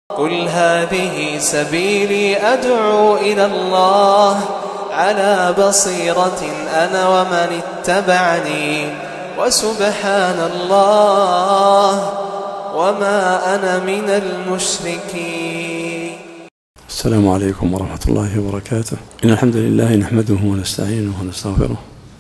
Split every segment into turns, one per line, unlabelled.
قل هذه سبيلي أدعو إلى الله على بصيرة أنا ومن اتبعني وسبحان الله وما أنا من المشركين.
السلام عليكم ورحمة الله وبركاته. إن الحمد لله نحمده ونستعينه ونستغفره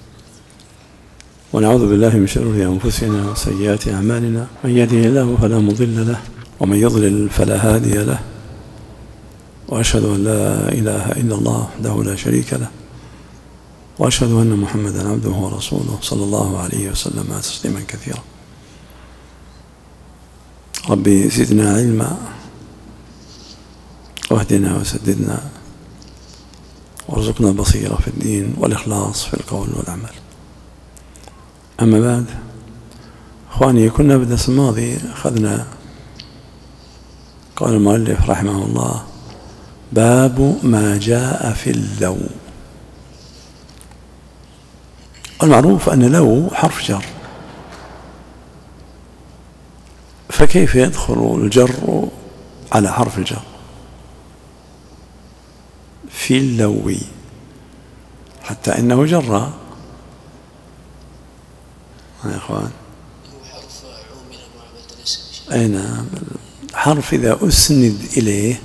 ونعوذ بالله من شرور أنفسنا وسيئات أعمالنا، من يهده الله فلا مضل له ومن يضلل فلا هادي له، وأشهد أن لا إله إلا الله وحده لا شريك له، وأشهد أن محمدا عبده ورسوله صلى الله عليه وسلم تسليما كثيرا. ربي زدنا علما واهدنا وسددنا وارزقنا بصيرة في الدين والإخلاص في القول والعمل. أما بعد، أخواني، كنا بالدرس الماضي أخذنا قال المؤلف رحمه الله: باب ما جاء في اللو. المعروف أن لو حرف جر، فكيف يدخل الجر على حرف الجر؟ في اللو حتى إنه جر يا إخوان.
حرف عومل معاملة الاسم.
أي نعم، حرف إذا أسند إليه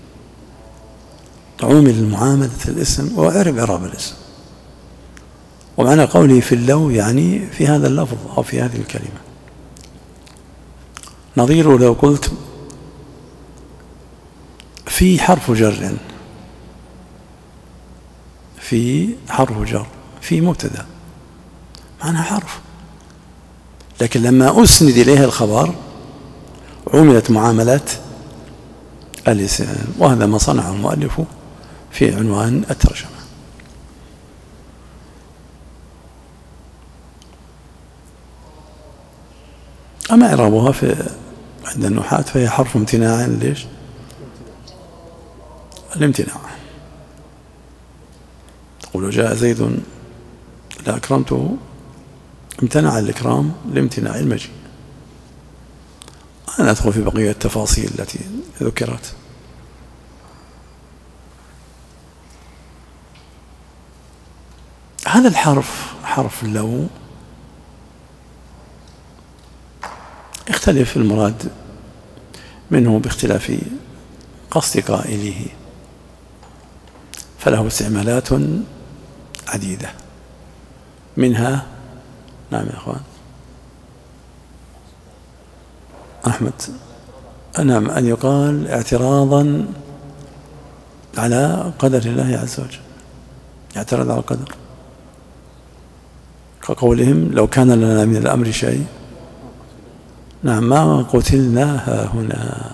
عومل معاملة الاسم وعرب إعراب الاسم. ومعنى قوله في اللو يعني في هذا اللفظ أو في هذه الكلمة. نظير لو قلت في حرف جر، في حرف جر، في مبتدأ معنى حرف، لكن لما أسند إليها الخبر عملت معاملة الاسم، وهذا ما صنعه المؤلف في عنوان الترجمة. أما إعرابها عند النحاة فهي حرف امتناع. ليش؟ الامتناع. تقول جاء زيد لأكرمته، امتنع الإكرام لامتناع المجيء. أنا أدخل في بقية التفاصيل التي ذكرت. هذا الحرف حرف اللو يختلف المراد منه باختلاف قصد قائله، فله استعمالات عديدة، منها نعم يا أخوان أحمد، نعم، أن يقال اعتراضا على قدر الله عز وجل، يعترض على القدر، كقولهم لو كان لنا من الأمر شيء نعم ما قتلنا هنا.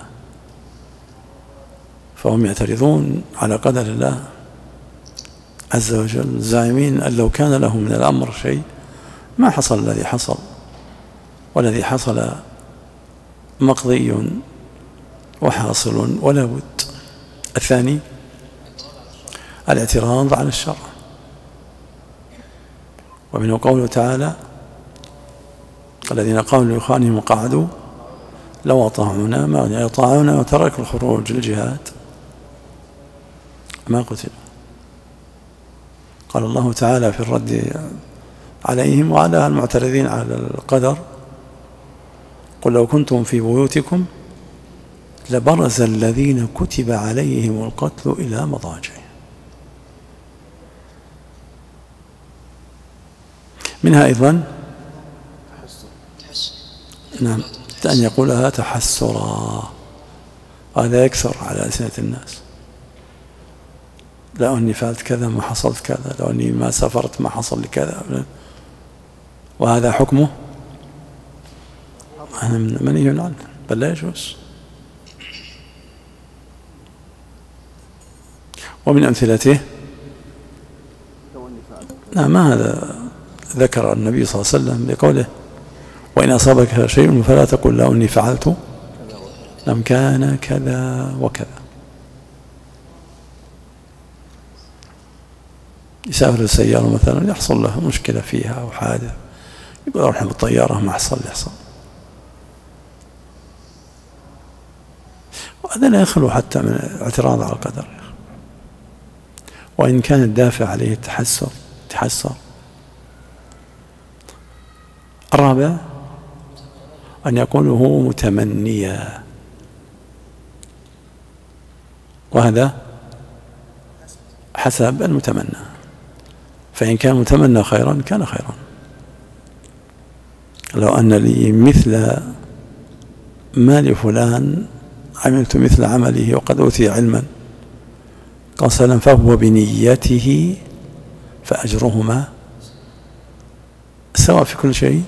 فهم يعترضون على قدر الله عز وجل، زاعمين أن لو كان لهم من الأمر شيء ما حصل الذي حصل، والذي حصل مقضي وحاصل ولا بد. الثاني الاعتراض على الشرع، ومنه قوله تعالى: الذين قالوا لإخوانهم وقعدوا لو أطاعونا ما يطاعونا وتركوا الخروج للجهاد ما قتلوا. قال الله تعالى في الرد عليهم وعلى المعترضين على القدر: قل لو كنتم في بيوتكم لبرز الذين كتب عليهم القتل إلى مضاجعهم. منها أيضا نعم أن يقولها تحسرا، هذا يكثر على ألسنة الناس: لو أني فعلت كذا ما حصلت كذا، لو أني ما سافرت ما حصل لي كذا، وهذا حكمه أنا منهي عنه بل لا يجوز. ومن أمثلته نعم ما هذا ذكر النبي صلى الله عليه وسلم بقوله: وإن أصابك شيء فلا تقل لو أني فعلت لم كان كذا وكذا. يسافر السيارة مثلا يحصل له مشكلة فيها أو حادث، يقول أروح بالطيارة ما حصل يحصل. هذا لا يخلو حتى من الاعتراض على القدر، وإن كان الدافع عليه التحسر. الرابع أن يقوله متمنيا، وهذا حسب المتمنى، فإن كان متمنى خيرا كان خيرا. لو أن لي مثل ما لفلان عملت مثل عمله وقد أوتي علما، قال سلام فهو بنيته فأجرهما سواء في كل شيء،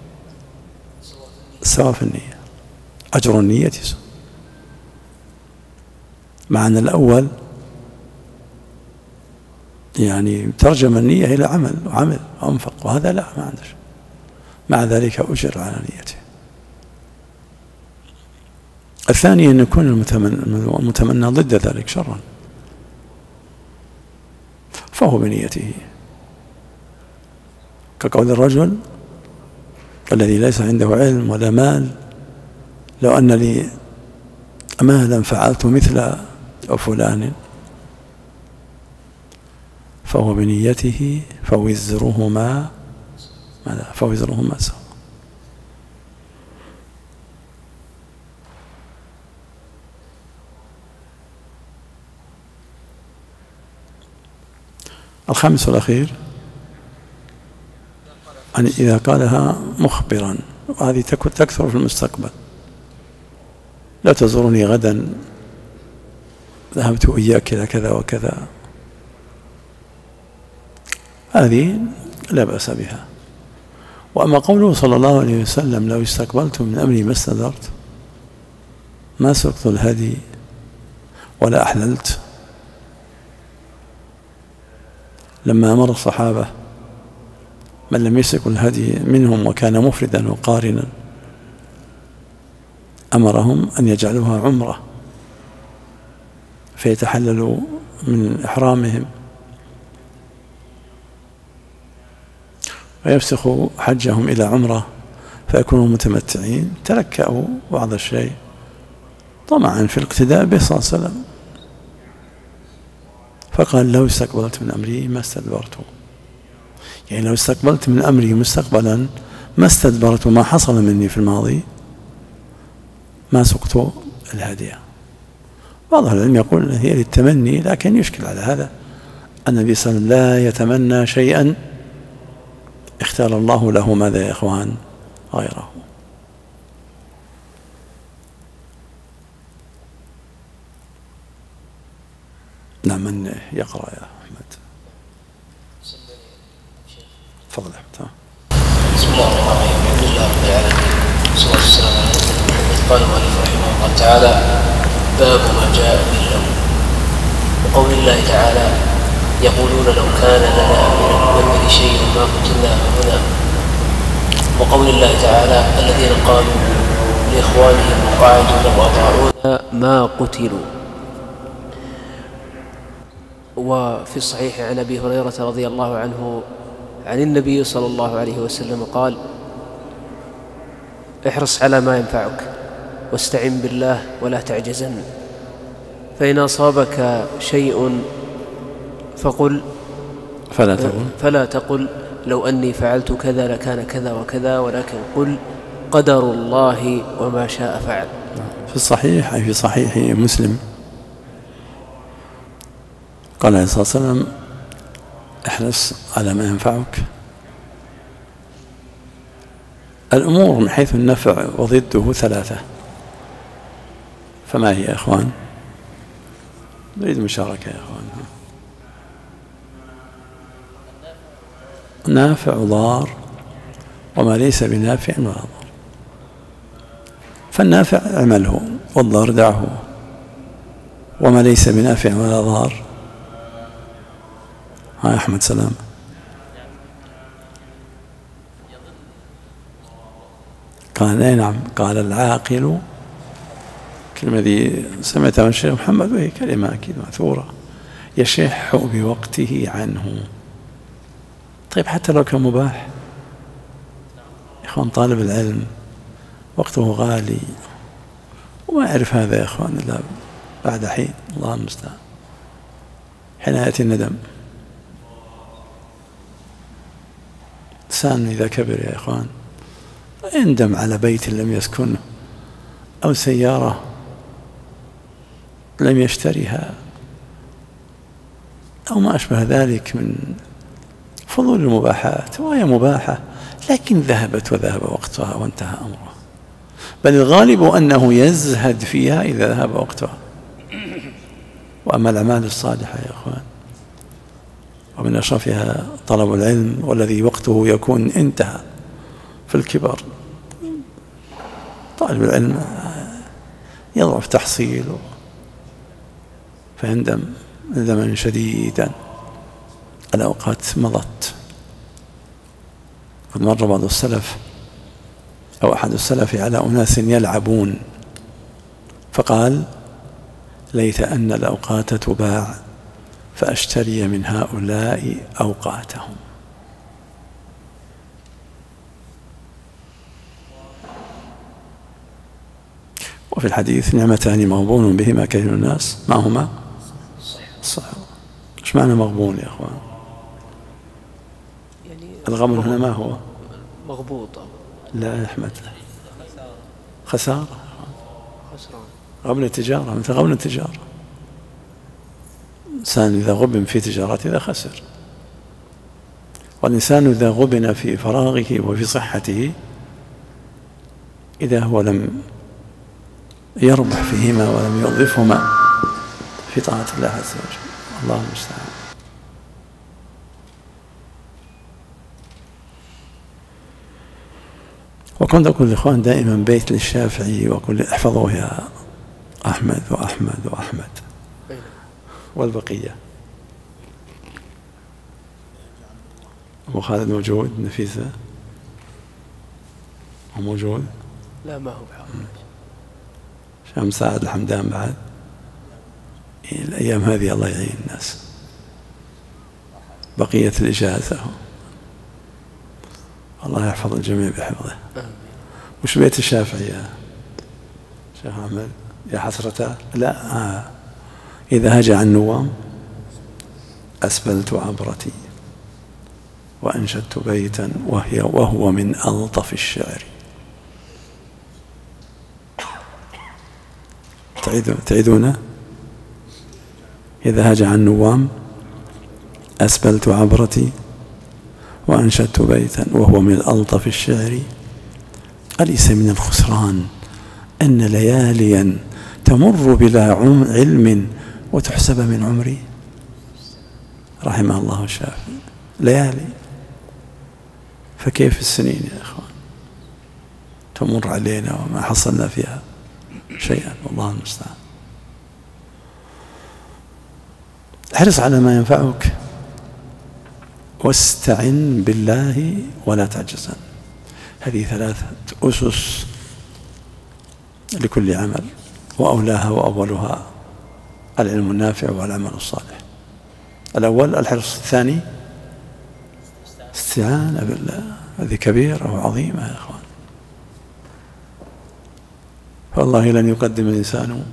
سواء في النية، أجر النية سواء. مع أن الأول يعني ترجم النية إلى عمل وأنفق، وهذا لا، ما عندش، مع ذلك أجر على نيته. الثاني أن يكون المتمنى ضد ذلك شرا، فهو بنيته، كقول الرجل الذي ليس عنده علم ولا مال: لو أن لي مالا فعلت مثل فلان، فهو بنيته فوزرهما سواء. الخامس والأخير أن إذا قالها مخبرا، وهذه تكثر في المستقبل: لا تزورني غدا، ذهبت إياك إلى كذا وكذا، هذه لا بأس بها. وأما قوله صلى الله عليه وسلم: لو استقبلت من أمري ما استدرت، ما سقت الهدي ولا أحللت، لما أمر الصحابة من لم يسق الهدي منهم وكان مفردا وقارنا، أمرهم أن يجعلوها عمرة فيتحللوا من إحرامهم ويفسخوا حجهم إلى عمرة فيكونوا متمتعين. تلكأوا بعض الشيء طمعا في الاقتداء به صلى الله عليه وسلم، فقال: لو استقبلت من أمري ما استدبرت، يعني لو استقبلت من أمري مستقبلا ما استدبرت ما حصل مني في الماضي، ما سقت الهدي. بعض العلم يقول هي للتمني، لكن يشكل على هذا النبي صلى الله عليه وسلم لا يتمنى شيئا اختار الله له ماذا يا إخوان غيره. نعم، من يقرأ يا أحمد؟ تفضل يا أحمد.
بسم الله الرحمن الرحيم، الحمد لله رب العالمين، والصلاة والسلام على سيدنا محمد. قال المؤلف رحمه الله تعالى: باب ما جاء به اللوم. وقول الله تعالى: يقولون لو كان لنا من الأمر شيء ما قتلنا هنا. وقول الله تعالى: الذين قالوا لإخوانهم وقاعدوا وأطاعونا ما قتلوا. وفي الصحيح عن أبي هريرة رضي الله عنه عن النبي صلى الله عليه وسلم قال: احرص على ما ينفعك واستعن بالله ولا تعجزن، فإن أصابك شيء فلا تقل لو أني فعلت كذا لكان كذا وكذا، ولكن قل قدر الله وما شاء فعل.
في الصحيح أي في صحيح مسلم قال عليه الصلاة والسلام: احرص على ما ينفعك. الأمور من حيث النفع وضده ثلاثة، فما هي يا إخوان؟ نريد مشاركة يا إخوان. نافع ضار، وما ليس بنافع ولا ضار. فالنافع اعمله، والضار دعه، وما ليس بنافع ولا ضار. ها أحمد سلام. قال: أي نعم. قال: العاقل، كلمة ذي سمعتها من الشيخ محمد، وهي كلمة أكيد مأثورة: يشح بوقته عنه. طيب حتى لو كان مباح يا إخوان، طالب العلم وقته غالي وما يعرف هذا يا إخوان إلا بعد حين. الله المستعان. حين يأتي الندم. إنسان إذا كبر يا إخوان يندم على بيت لم يسكنه أو سيارة لم يشتريها أو ما أشبه ذلك من فضول المباحات، وهي مباحة لكن ذهبت وذهب وقتها وانتهى أمره، بل الغالب أنه يزهد فيها إذا ذهب وقتها. وأما الأعمال الصالحة يا إخوان ومن أشرفها طلب العلم، والذي وقته يكون انتهى في الكبر. طالب العلم يضعف تحصيله فيندم ندما شديدا على أوقات مضت. قد مر بعض السلف أو أحد السلف على أناس يلعبون فقال: ليت أن الأوقات تباع فأشتري من هؤلاء أوقاتهم. وفي الحديث: نعمتان مغبون بهما كثير الناس، ما هما؟ الصحة. ايش معنى مغبون يا اخوان؟
يعني
الغبن هنا ما هو؟
مغبوط.
لا يا احمد، خسارة،
خسران.
غبن التجارة مثل غبن التجارة. الإنسان إذا غبن في تجارته إذا خسر، والإنسان إذا غبن في فراغه وفي صحته إذا هو لم يربح فيهما ولم يوظفهما في طاعة الله عز وجل. الله المستعان. وكنت أقول للإخوان دائما بيت للشافعي وكل احفظوه يا أحمد وأحمد وأحمد والبقية. أبو خالد موجود؟ نفيسة موجود؟
لا ما هو بحاول.
شام سعد الحمدان بعد. الأيام هذه الله يعين الناس. بقية الإجازة الله يحفظ الجميع بحفظه. وش بيت الشافعي يا شيخ أحمد؟ يا حسرته. لا إذا هجع النوام أسبلت عبرتي وأنشدت بيتا وهو من ألطف الشعر. تعيدونه؟ إذا هجع النوام أسبلت عبرتي وأنشدت بيتا وهو من ألطف الشعر. أليس من الخسران أن لياليا تمر بلا علم وتحسب من عمري؟ رحمه الله الشافعي. ليالي، فكيف السنين يا إخوان تمر علينا وما حصلنا فيها شيئا. والله المستعان. احرص على ما ينفعك واستعن بالله ولا تعجزن. هذه 3 أسس لكل عمل، وأولاها وأولها العلم النافع والعمل الصالح. الأول الحرص، الثاني استعانة بالله. هذه كبيرة وعظيمة يا أخوان. فالله لن يقدم الإنسان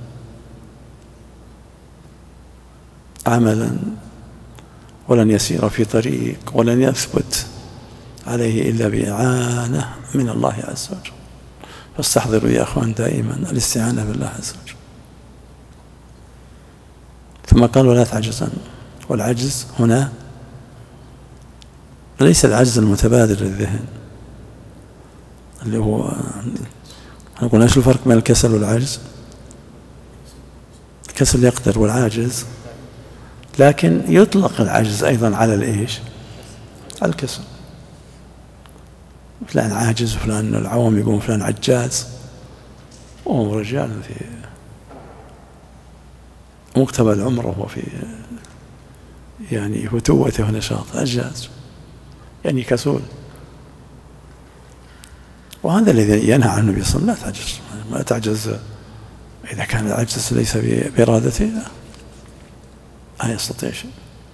عملا ولن يسير في طريق ولن يثبت عليه إلا بإعانة من الله عز وجل. فاستحضروا يا أخوان دائما الاستعانة بالله عز وجل. ثم قال ولا تعجزن. والعجز هنا ليس العجز المتبادر للذهن اللي هو نقول ايش الفرق بين الكسل والعجز؟ الكسل يقدر والعاجز، لكن يطلق العجز أيضا على الإيش؟ الكسل. فلان عاجز وفلان، العوام يقولون فلان عجاز، وهو رجال في مقتبل العمر وهو في يعني فتوته ونشاط، عجاز يعني كسول. وهذا الذي ينهى عنه النبي صلى الله عليه وسلم: لا تعجز. ما تعجز إذا كان العجز ليس بإرادته لا يستطيع شيء.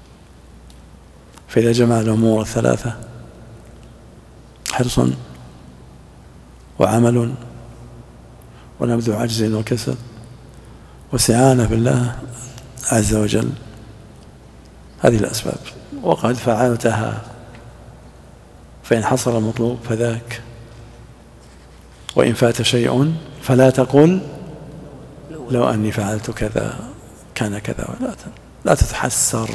فإذا جمع الأمور 3 حرص وعمل ونبذ عجز وكسل واستعانة بالله عز وجل. هذه الأسباب، وقد فعلتها فإن حصل المطلوب فذاك، وإن فات شيء فلا تقل لو أني فعلت كذا كان كذا، لا تتحسر.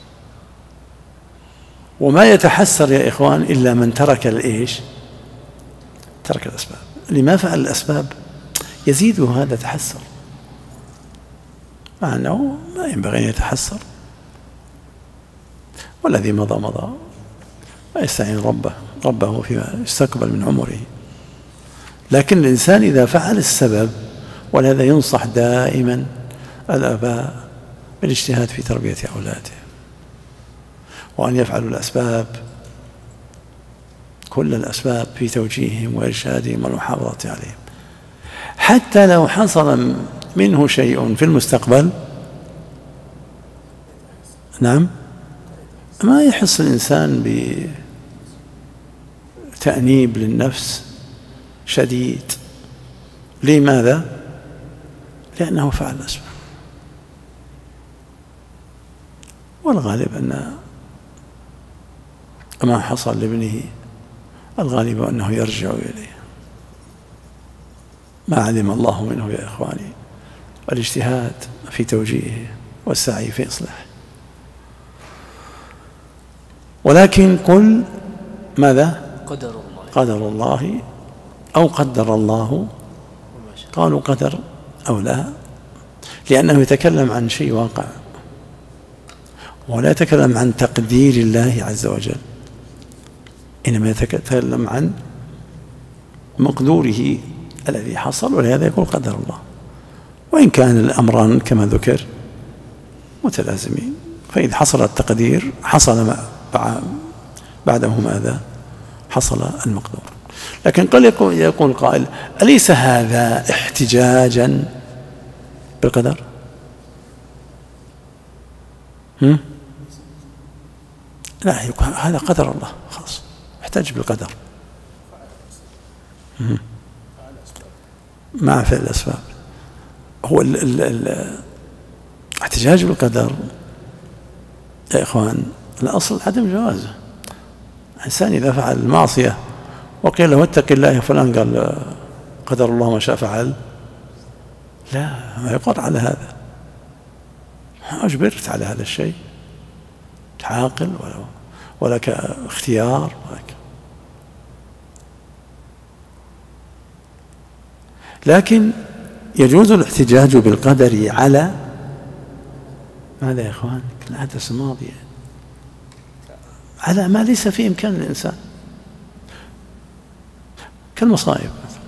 وما يتحسر يا إخوان إلا من ترك الإيش؟ ترك الأسباب. اللي ما فعل الأسباب يزيده هذا تحسر، مع أنه ما ينبغي أن يتحسر. والذي مضى مضى، ما يستعين ربه فيما يستقبل من عمره. لكن الإنسان إذا فعل السبب، ولهذا ينصح دائما الآباء بالاجتهاد في تربية أولاده، وأن يفعلوا الأسباب، كل الأسباب في توجيههم وإرشادهم والمحافظة عليهم، حتى لو حصل منه شيء في المستقبل. نعم، ما يحس الإنسان بتأنيب للنفس شديد. لماذا؟ لأنه فعل الأسباب. والغالب أن ما حصل لابنه الغالب أنه يرجع إليه، ما علم الله منه يا إخواني. والاجتهاد في توجيهه والسعي في إصلاحه. ولكن قل ماذا؟ قدر الله أو قدر الله. قالوا قدر أو لا، لأنه يتكلم عن شيء واقع، ولا يتكلم عن تقدير الله عز وجل، إنما يتكلم عن مقدوره الذي حصل، ولهذا يقول قدر الله. وإن كان الأمران كما ذكر متلازمين، فإذا حصل التقدير حصل بعده ماذا؟ حصل المقدور. لكن قد يقول قائل: أليس هذا احتجاجا بالقدر؟ لا، هذا قدر الله خلاص، احتج بالقدر مع فعل الأسباب. هو الاحتجاج بالقدر يا إخوان الأصل عدم جوازه. الإنسان إذا فعل المعصية وقيل له اتق الله يا فلان، قال قدر الله ما شاء فعل، لا، ما يقر على هذا، أجبرت على هذا الشيء، تعاقل ولك اختيار ولك. لكن يجوز الاحتجاج بالقدر على ماذا يا إخوان؟ الحدث الماضي، على ما ليس في إمكان الإنسان، كالمصائب مثلا.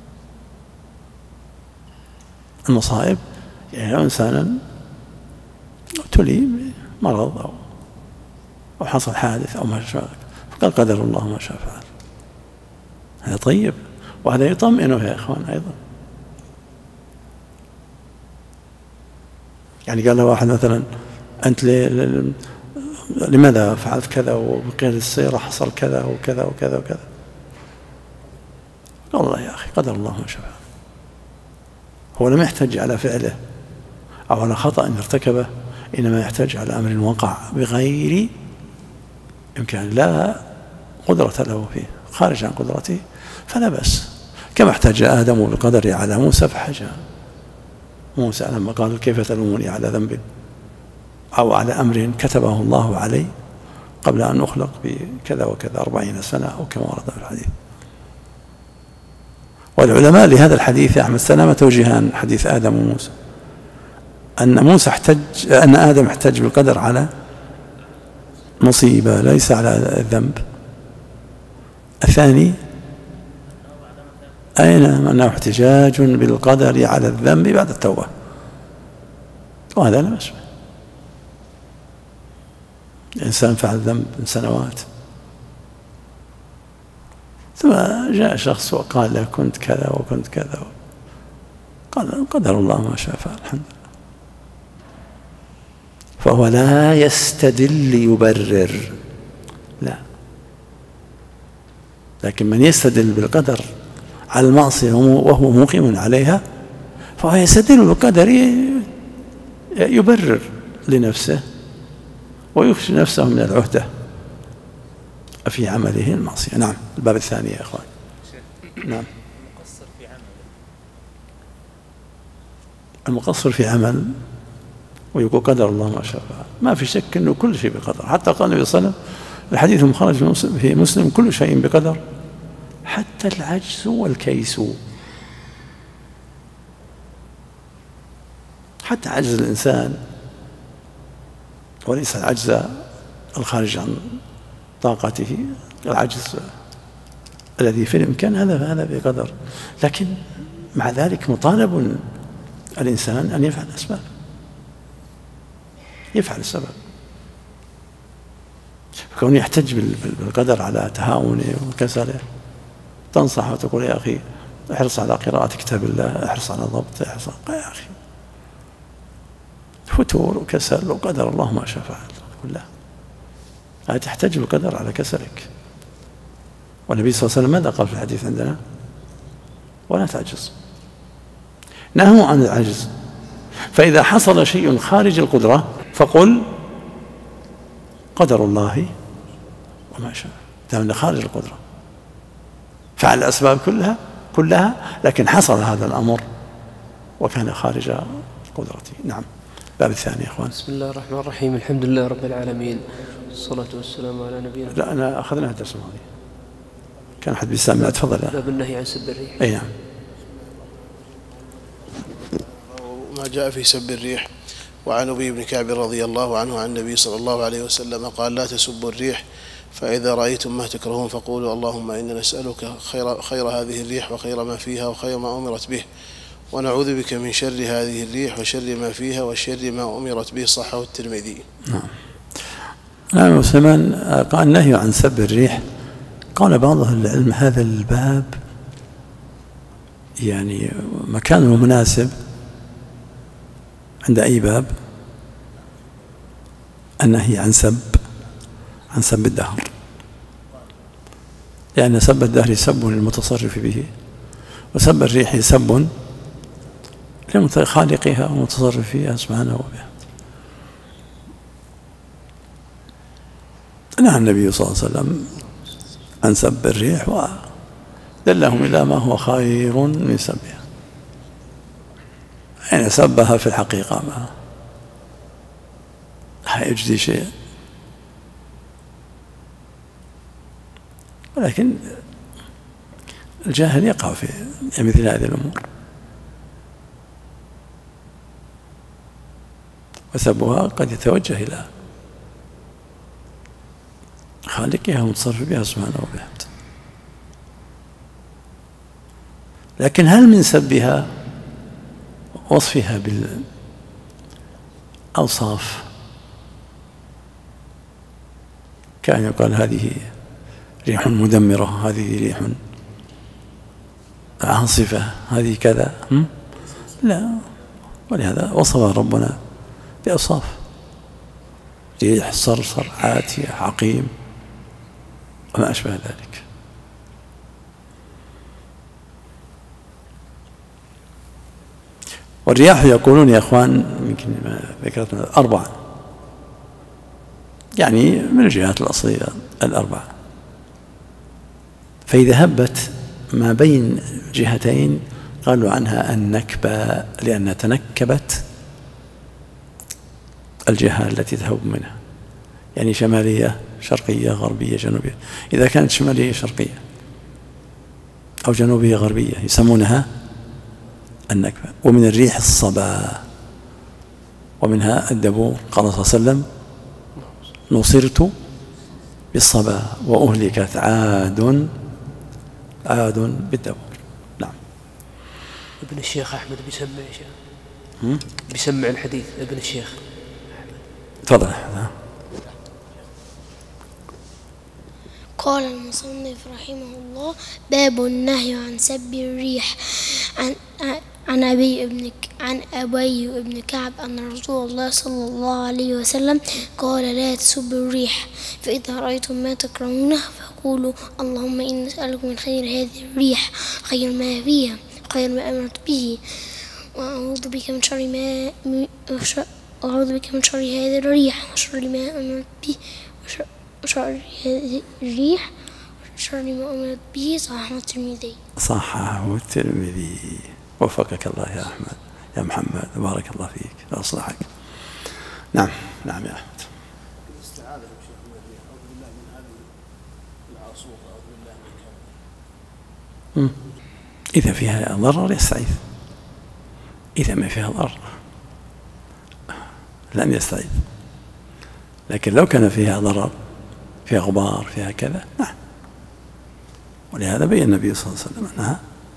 المصائب يعني لو إنسانا ابتلي بمرض أو حصل حادث أو ما شابه، فقال قدر الله ما شاء فعل، هذا طيب، وهذا يطمئنه يا إخوان أيضا. يعني قال له واحد مثلا: أنت لماذا فعلت كذا، وبقيل السيارة حصل كذا وكذا وكذا وكذا؟ قال: والله يا أخي قدر الله ما شاء فعل. هو لم يحتج على فعله أو على خطأ ارتكبه، إنما يحتج على أمر وقع بغير إمكان، لا قدرة له فيه، خارج عن قدرته، فلا بأس. كما احتج آدم بالقدر على موسى فحجى موسى لما قال: كيف تلومني على ذنب أو على أمر كتبه الله علي قبل أن أخلق بكذا وكذا 40 سنة، أو كما ورد في الحديث. والعلماء لهذا الحديث يا أحمد سلامة توجيهان: حديث آدم وموسى، أن آدم احتج بالقدر على مصيبة ليس على الذنب. الثاني أنه احتجاج بالقدر على الذنب بعد التوبة، وهذا لا بأس به. الإنسان فعل ذنب من سنوات، ثم جاء شخص وقال له: كنت كذا وكنت كذا، قال: قدر الله ما شاء فعل، الحمد لله. فهو لا يستدل يبرر، لا، لكن من يستدل بالقدر على المعصية وهو مقيم عليها، فهو يستدل بالقدر يبرر لنفسه ويخرج نفسه من العهدة في عمله المعصية. نعم. الباب الثاني يا إخوان. نعم. المقصر في عمل ويقول قدر الله ما شاء فعل، ما في شك أنه كل شيء بقدر. حتى قال النبي صلى الله عليه وسلم الحديث المخرج في مسلم كل شيء بقدر حتى العجز والكيس. حتى عجز الإنسان، وليس العجز الخارج عن طاقته، العجز الذي في الإمكان هذا بقدر. لكن مع ذلك مطالب الإنسان أن يفعل الأسباب، يفعل السبب. فكون يحتج بالقدر على تهاونه وكسله، تنصح وتقول يا أخي احرص على قراءة كتاب الله، احرص على ضبط، احرص يا أخي فتور وكسل وقدر الله ما شاء فعل. لا، لا تحتج بالقدر على كسلك. والنبي صلى الله عليه وسلم ماذا قال في الحديث عندنا؟ ولا تعجز، نهوا عن العجز. فإذا حصل شيء خارج القدرة فقل قدر الله وما شاء، لأنه خارج القدرة، فعل الأسباب كلها لكن حصل هذا الأمر وكان خارج قدرتي. نعم. الباب الثاني يا إخوان.
بسم الله الرحمن الرحيم. الحمد لله رب العالمين، والصلاة والسلام على نبينا.
لا، أنا أخذنا الدرس الماضي، كان أحد بيسامع. تفضل.
باب النهي عن سب الريح.
أي نعم.
ما جاء في سب الريح. وعن أبي بن كعب رضي الله عنه عن النبي صلى الله عليه وسلم قال لا تسبوا الريح، فإذا رأيتم ما تكرهون فقولوا اللهم إنا نسألك خير هذه الريح وخير ما فيها وخير ما أمرت به، ونعوذ بك من شر هذه الريح وشر ما فيها وشر ما أمرت به. صححه الترمذي.
نعم. وسلمان قال النهي عن سب الريح. قال بعض أهل العلم هذا الباب يعني مكانه مناسب عند أي باب النهي عن سب الدهر، لأن سب الدهر سب للمتصرف به، وسب الريح سب لخالقها ومتصرف فيها سبحانه وبحمده. نهى النبي صلى الله عليه وسلم عن سب الريح ودلهم إلى ما هو خير من سبها، يعني سبها في الحقيقة ما يجدي شيء، ولكن الجاهل يقع في مثل هذه الأمور، وسبها قد يتوجه إلى خالقها ومتصرف بها سبحانه وبحمده. لكن هل من سبها وصفها بالأوصاف كان يقال هذه ريح مدمرة، هذه ريح عاصفة، هذه كذا؟ لا. ولهذا وصفها ربنا بأوصاف: ريح صرصر عاتية عقيم وما أشبه ذلك. والرياح يقولون يا إخوان يمكن ذكرتنا 4، يعني من الجهات الأصلية 4. فإذا هبت ما بين جهتين قالوا عنها النكبة، لأنها تنكبت الجهة التي تهب منها، يعني شمالية شرقية غربية جنوبية. إذا كانت شمالية شرقية أو جنوبية غربية يسمونها النكبة. ومن الريح الصبا، ومنها الدبور. قال صلى الله عليه وسلم: نصرت بالصبا وأهلكت عاد بالدبور. نعم.
ابن الشيخ أحمد بيسمع يا شيخ، بيسمع الحديث ابن الشيخ.
تفضل.
قال المصنف رحمه الله: باب النهي عن سب الريح. عن أبي بن كعب أن رسول الله صلى الله عليه وسلم قال: لا تسبوا الريح، فإذا رأيتم ما تكرهونه فقولوا اللهم إني نسألك من خير هذه الريح، خير ما فيها، خير ما أمرت به، وأعوذ بك من أعوذ بك من شر هذه الريح وشر ما أمرت به وشر هذه الريح وشر ما أمرت به. صححه الترمذي.
صححه الترمذي. وفقك الله يا أحمد يا محمد، بارك الله فيك وأصلحك. نعم نعم يا أحمد.
الاستعاذة يا شيخ من الريح، أعوذ بالله من هذه العاصفة، أعوذ بالله من كذا.
إذا فيها ضرر يستعيذ، إذا ما فيها ضرر لم يستعيذ، لكن لو كان فيها ضرر، فيها غبار، فيها كذا، نعم. ولهذا بين النبي صلى الله عليه وسلم أنها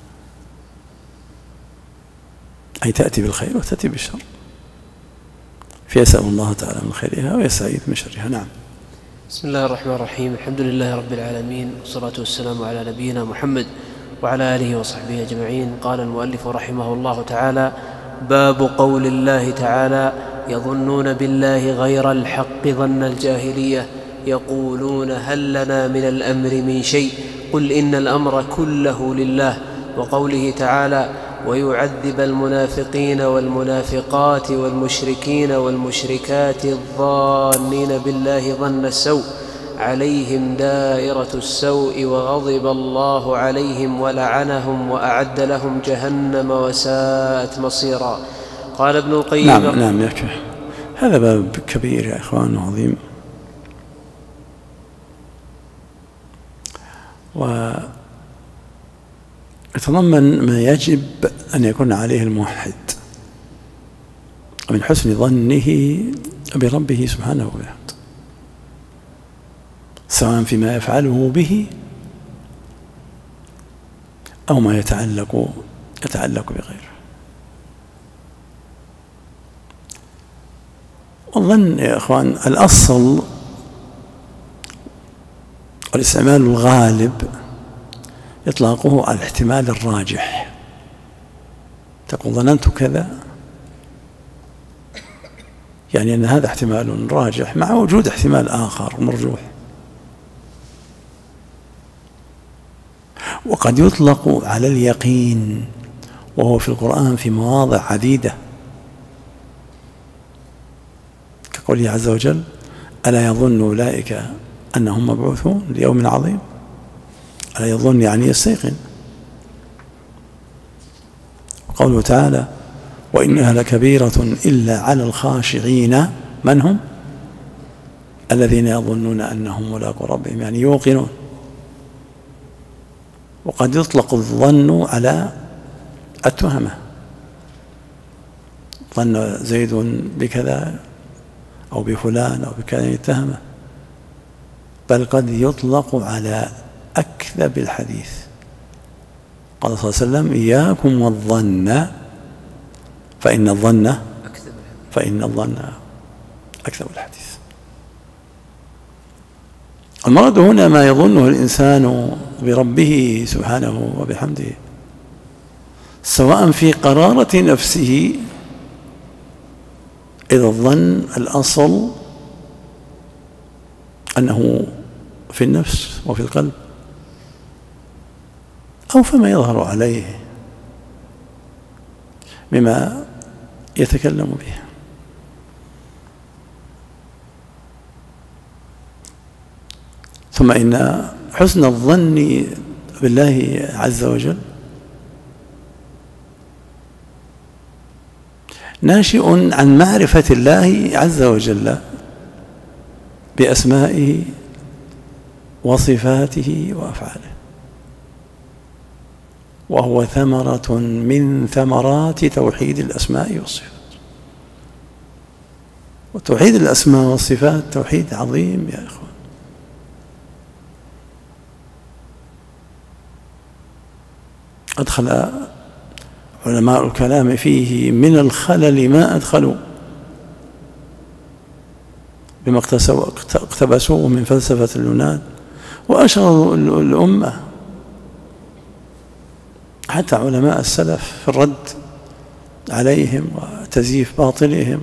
أي تأتي بالخير وتأتي بالشر، فيسأل الله تعالى من خيرها ويستعيذ من شرها. نعم.
بسم الله الرحمن الرحيم. الحمد لله رب العالمين، والصلاة والسلام على نبينا محمد وعلى آله وصحبه أجمعين. قال المؤلف رحمه الله تعالى: باب قول الله تعالى: يظنون بالله غير الحق ظن الجاهلية، يقولون هل لنا من الأمر من شيء، قل إن الأمر كله لله. وقوله تعالى: ويعذب المنافقين والمنافقات والمشركين والمشركات الظانين بالله ظن السوء عليهم دائرة السوء وغضب الله عليهم ولعنهم وأعد لهم جهنم وساءت مصيرا. قال ابن القيم:
نعم يكفي. هذا باب كبير يا إخوان عظيم، ويتضمن ما يجب أن يكون عليه الموحد من حسن ظنه بربه سبحانه وتعالى، سواء فيما يفعله به أو ما يتعلق بغيره. والظن يا إخوان الأصل والاستعمال الغالب إطلاقه على الاحتمال الراجح. تقول ظننت كذا، يعني أن هذا احتمال راجح مع وجود احتمال آخر مرجوح. وقد يطلق على اليقين، وهو في القرآن في مواضع عديدة، كقوله عز وجل: ألا يظن أولئك أنهم مبعوثون ليوم عظيم. ألا يظن يعني يستيقن. وقوله تعالى: وإنها لكبيرة إلا على الخاشعين. من هم؟ الذين يظنون أنهم ملاقو ربهم، يعني يوقنون. وقد يطلق الظن على التهمة، ظن زيد بكذا أو بفلان أو بكذا يتهمه، بل قد يطلق على أكذب الحديث. قال صلى الله عليه وسلم: إياكم والظن فإن الظن أكذب الحديث. المراد هنا ما يظنه الإنسان بربه سبحانه وبحمده، سواء في قرارة نفسه، إذا الظن الأصل أنه في النفس وفي القلب، أو فيما يظهر عليه مما يتكلم به. ثم إن حسن الظن بالله عز وجل ناشئ عن معرفة الله عز وجل بأسمائه وصفاته وأفعاله، وهو ثمرة من ثمرات توحيد الأسماء والصفات. وتوحيد الأسماء والصفات توحيد عظيم يا إخوان، أدخل علماء الكلام فيه من الخلل ما أدخلوا بما اقتبسوه من فلسفة اليونان وأشغلوا الأمة، حتى علماء السلف في الرد عليهم وتزييف باطلهم.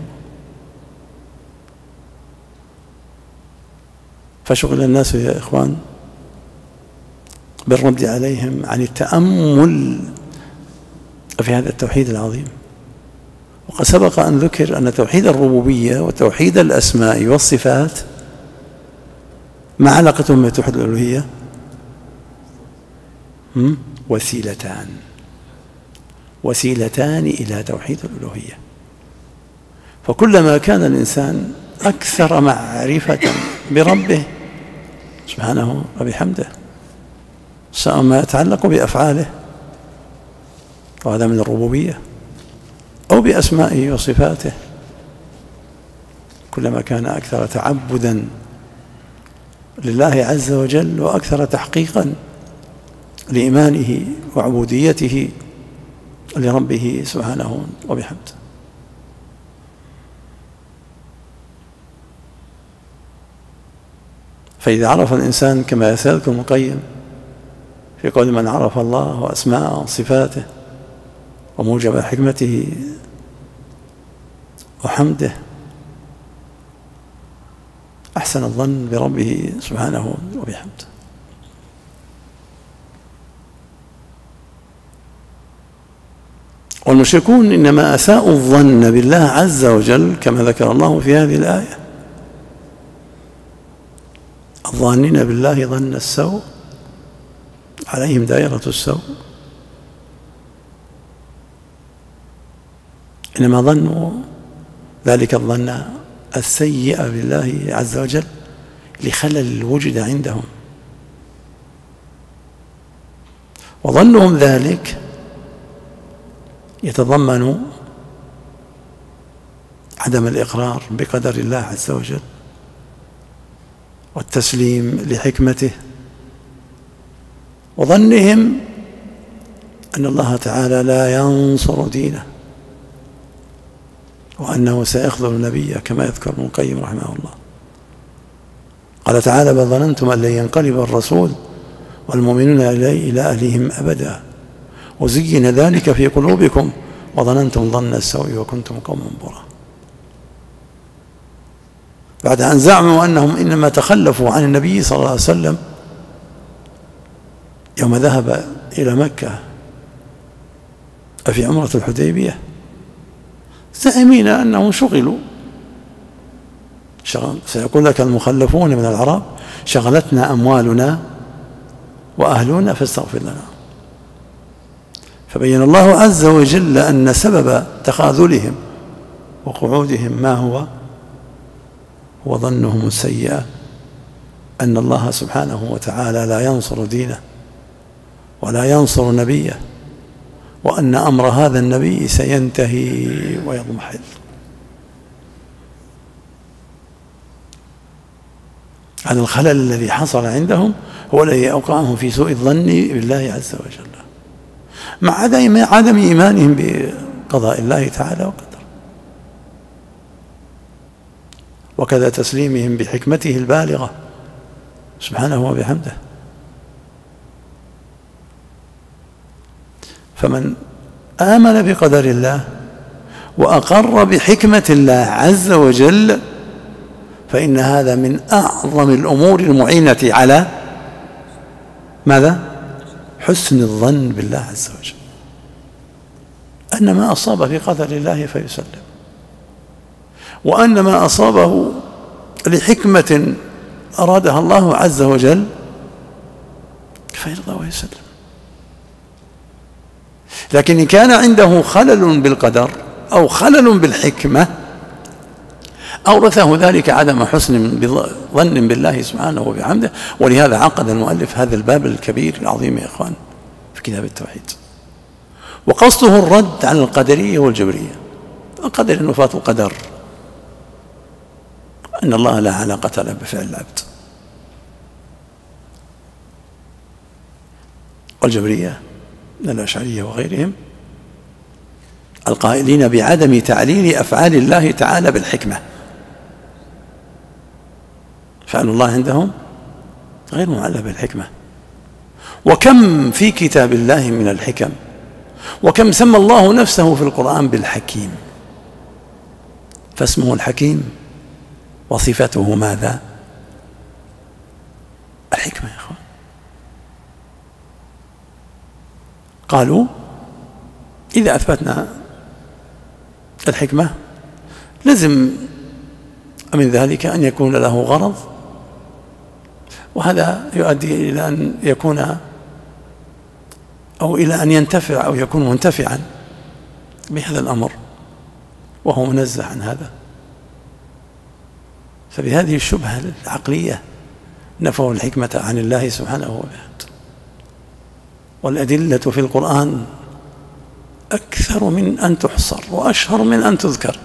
فشغل الناس يا إخوان بالرد عليهم عن التأمل في هذا التوحيد العظيم وقد سبق أن ذكر أن توحيد الربوبية وتوحيد الأسماء والصفات ما علاقتهم بتوحيد الألوهية؟ وسيلتان إلى توحيد الألوهية. فكلما كان الإنسان أكثر معرفة بربه سبحانه وبحمده، سواء ما يتعلق بأفعاله وهذا من الربوبية أو بأسمائه وصفاته، كلما كان أكثر تعبدا لله عز وجل وأكثر تحقيقا لإيمانه وعبوديته لربه سبحانه وبحمده. فإذا عرف الإنسان كما يسألكم ابن القيم في قول من عرف الله وأسماءه وصفاته وموجب حكمته وحمده أحسن الظن بربه سبحانه وبحمده. والمشركون إنما أساءوا الظن بالله عز وجل كما ذكر الله في هذه الآية: الظانين بالله ظن السوء عليهم دائرة السوء. إنما ظنوا ذلك الظن السيء بالله عز وجل لخلل وجد عندهم، وظنهم ذلك يتضمن عدم الإقرار بقدر الله عز وجل والتسليم لحكمته، وظنهم أن الله تعالى لا ينصر دينه وأنه سيخذل نبيه كما يذكر ابن القيم رحمه الله. قال تعالى: بل ظننتم أن لن ينقلب الرسول والمؤمنون إلى أهلهم أبدا وزين ذلك في قلوبكم وظننتم ظن السوء وكنتم قوما برا. بعد أن زعموا أنهم إنما تخلفوا عن النبي صلى الله عليه وسلم يوم ذهب إلى مكة في عمرة الحديبية، زعمين أنهم شغلوا. سيقول لك المخلفون من العرب: شغلتنا أموالنا وأهلنا فاستغفر لنا. فبين الله عز وجل أن سبب تخاذلهم وقعودهم ما هو ظنهم السيئة أن الله سبحانه وتعالى لا ينصر دينه ولا ينصر نبيه، وأن أمر هذا النبي سينتهي ويضمحل. هذا الخلل الذي حصل عندهم هو الذي أوقعهم في سوء الظن بالله عز وجل، مع عدم إيمانهم بقضاء الله تعالى وقدره، وكذا تسليمهم بحكمته البالغة سبحانه وبحمده. فمن آمن بقدر الله وأقر بحكمة الله عز وجل فإن هذا من أعظم الأمور المعينة على ماذا؟ حسن الظن بالله عز وجل، أن ما أصاب في قدر الله فيسلم، وأن ما أصابه لحكمة أرادها الله عز وجل فيرضى ويسلم. لكن إن كان عنده خلل بالقدر أو خلل بالحكمة أورثه ذلك عدم حسن ظن بالله سبحانه وبحمده. ولهذا عقد المؤلف هذا الباب الكبير العظيم يا إخوان في كتاب التوحيد، وقصده الرد على القدرية والجبرية. القدر أنه فات قدر، أن الله لا علاقة له بفعل العبد. والجبرية من الأشعرية وغيرهم القائلين بعدم تعليل أفعال الله تعالى بالحكمة، فعل الله عندهم غير معلل بالحكمة. وكم في كتاب الله من الحكم، وكم سمى الله نفسه في القرآن بالحكيم، فاسمه الحكيم وصفته ماذا؟ الحكمة يا أخوان. قالوا إذا أثبتنا الحكمة لازم من ذلك أن يكون له غرض، وهذا يؤدي إلى أن يكون أو إلى أن ينتفع أو يكون منتفعا بهذا الأمر وهو منزه عن هذا. فبهذه الشبهة العقلية نفوا الحكمة عن الله سبحانه وتعالى. والأدلة في القرآن أكثر من أن تحصر وأشهر من أن تذكر.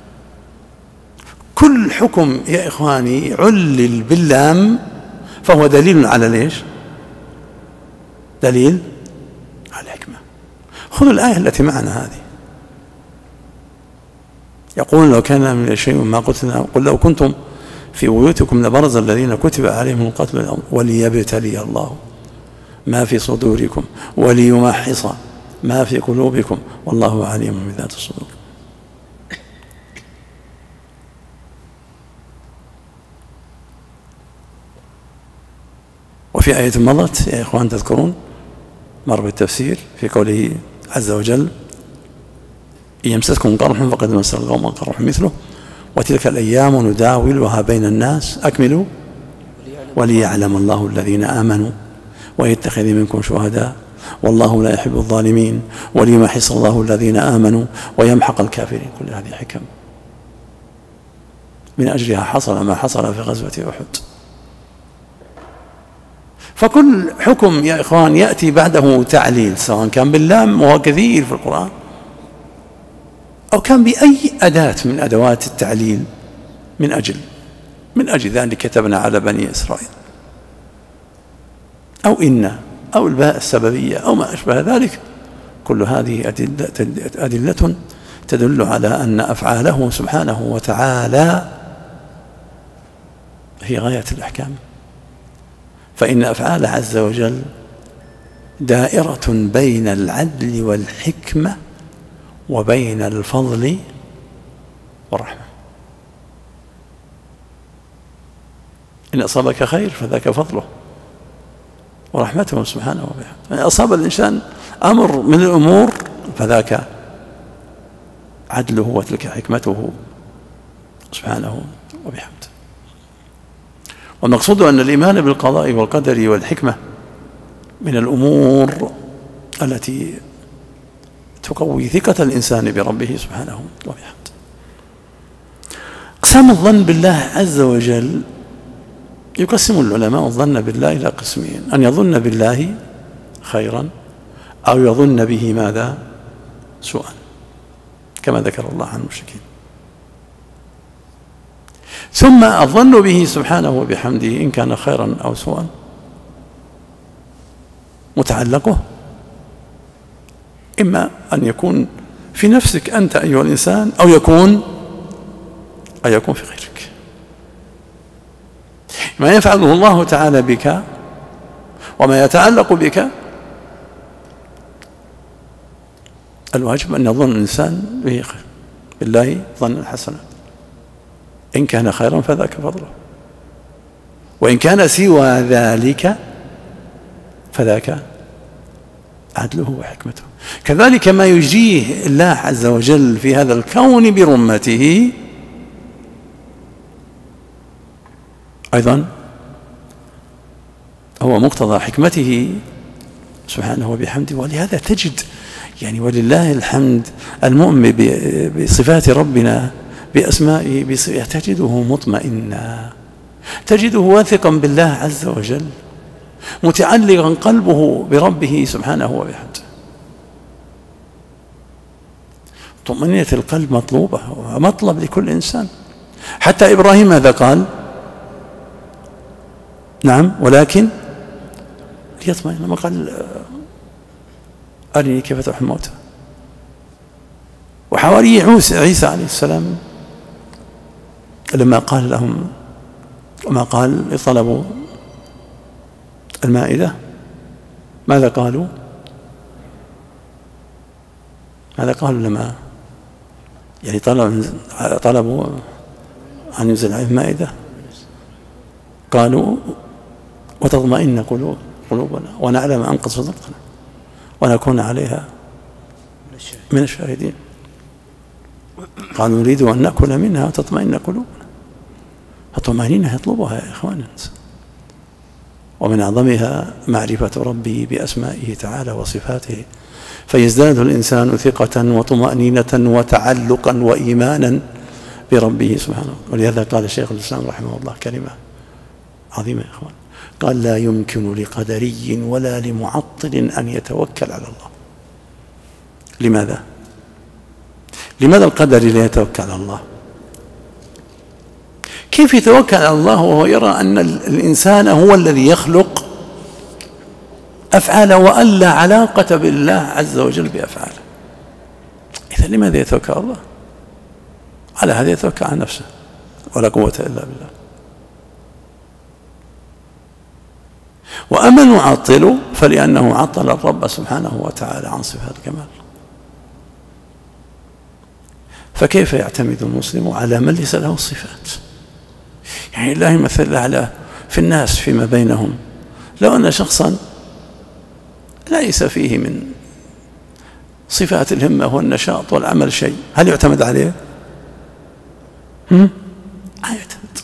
كل حكم يا إخواني علل باللام فهو دليل على ليش؟ دليل على الحكمة. خذوا الآية التي معنا هذه، يقول لو كان من شيء ما قلتنا قل لو كنتم في بيوتكم لبرز الذين كتب عليهم القتل وليبتلي الله ما في صدوركم وليمحص ما في قلوبكم والله عليم بذات الصدور. وفي آية مضت يا إخوان تذكرون مر بالتفسير في قوله عز وجل إن يمسسكم قرح فقد مس القوم قرح مثله وتلك الأيام نداولها بين الناس أكملوا وليعلم الله الذين آمنوا ويتخذ منكم شهداء والله لا يحب الظالمين وليمحص الله الذين آمنوا ويمحق الكافرين. كل هذه حكم من أجلها حصل ما حصل في غزوة أحد. فكل حكم يا إخوان يأتي بعده تعليل سواء كان باللام وهو كثير في القرآن أو كان بأي أداة من أدوات التعليل من أجل ذلك كتبنا على بني إسرائيل أو إن أو الباء السببية أو ما أشبه ذلك. كل هذه أدلة تدل على أن أفعاله سبحانه وتعالى هي غاية الأحكام. فإن أفعال عز وجل دائرة بين العدل والحكمة وبين الفضل والرحمة. إن أصابك خير فذاك فضله ورحمته سبحانه وبحمده. إن أصاب الإنسان أمر من الأمور فذاك عدله وتلك حكمته سبحانه وبحمده. والمقصود أن الإيمان بالقضاء والقدر والحكمة من الأمور التي تقوي ثقة الإنسان بربه سبحانه وبحمده. أقسام الظن بالله عز وجل يقسم العلماء الظن بالله إلى قسمين: أن يظن بالله خيرا أو يظن به ماذا؟ سوءا، كما ذكر الله عن المشركين. ثم الظن به سبحانه وبحمده إن كان خيرا أو سوءا متعلقه إما أن يكون في نفسك أنت أيها الإنسان أو يكون في غيرك. ما يفعله الله تعالى بك وما يتعلق بك الواجب أن يظن الإنسان بالله ظنا حسنا، إن كان خيرا فذاك فضله، وإن كان سوى ذلك فذاك عدله وحكمته. كذلك ما يجريه الله عز وجل في هذا الكون برمته أيضا هو مقتضى حكمته سبحانه وبحمده. ولهذا تجد ولله الحمد المؤمن بصفات ربنا بأسمائه تجده مطمئنا، تجده واثقا بالله عز وجل، متعلقا قلبه بربه سبحانه وبحمده. طمأنينة القلب مطلوبة ومطلب لكل إنسان. حتى إبراهيم ماذا قال؟ نعم ولكن ليطمئن، لما قال أرني كيف تحيي الموتى. وحواري عيسى عليه السلام لما قال لهم وما قال طلبوا المائدة ماذا قالوا؟ لما طلبوا أن ينزل عليهم المائدة قالوا وتطمئن قلوبنا ونعلم أن قد صدقنا ونكون عليها من الشاهدين. قالوا نريد أن نأكل منها وتطمئن قلوبنا. الطمأنينة يطلبها يا إخواننا، ومن أعظمها معرفة ربه بأسمائه تعالى وصفاته، فيزداد الإنسان ثقة وطمأنينة وتعلقا وإيمانا بربه سبحانه. ولهذا قال الشيخ الإسلام رحمه الله كلمة عظيمة يا إخوان، قال: لا يمكن لقدري ولا لمعطل أن يتوكل على الله. لماذا؟ لماذا القدري لا يتوكل على الله؟ كيف يتوكل على الله وهو يرى أن الإنسان هو الذي يخلق أفعاله وأن لا علاقة بالله عز وجل بأفعاله؟ إذا لماذا يتوكل على الله؟ على هذا يتوكل على نفسه، ولا قوة إلا بالله. وأما المعطل فلأنه عطل الرب سبحانه وتعالى عن صفات الكمال. فكيف يعتمد المسلم على من ليس له الصفات؟ يعني الله مثل الأعلى في الناس فيما بينهم، لو أن شخصا ليس فيه من صفات الهمة والنشاط والعمل شيء، هل يعتمد عليه؟ لا يعتمد،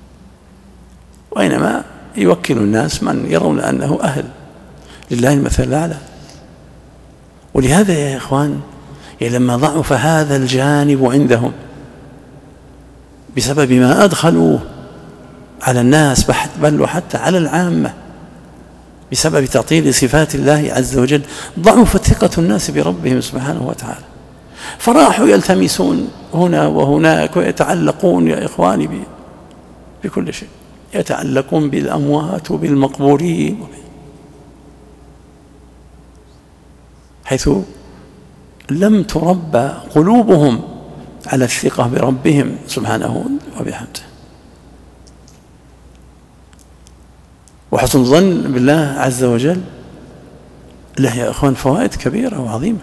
وإنما يوكل الناس من يرون أنه أهل لله المثل الأعلى. ولهذا يا إخوان لما ضعف هذا الجانب عندهم بسبب ما أدخلوه على الناس بل وحتى على العامة بسبب تعطيل صفات الله عز وجل، ضعفت ثقة الناس بربهم سبحانه وتعالى، فراحوا يلتمسون هنا وهناك ويتعلقون يا إخواني بكل شيء، يتعلقون بالأموات وبالمقبورين، حيث لم تربى قلوبهم على الثقة بربهم سبحانه وبحمده. وحسن الظن بالله عز وجل له يا إخوان فوائد كبيرة وعظيمة،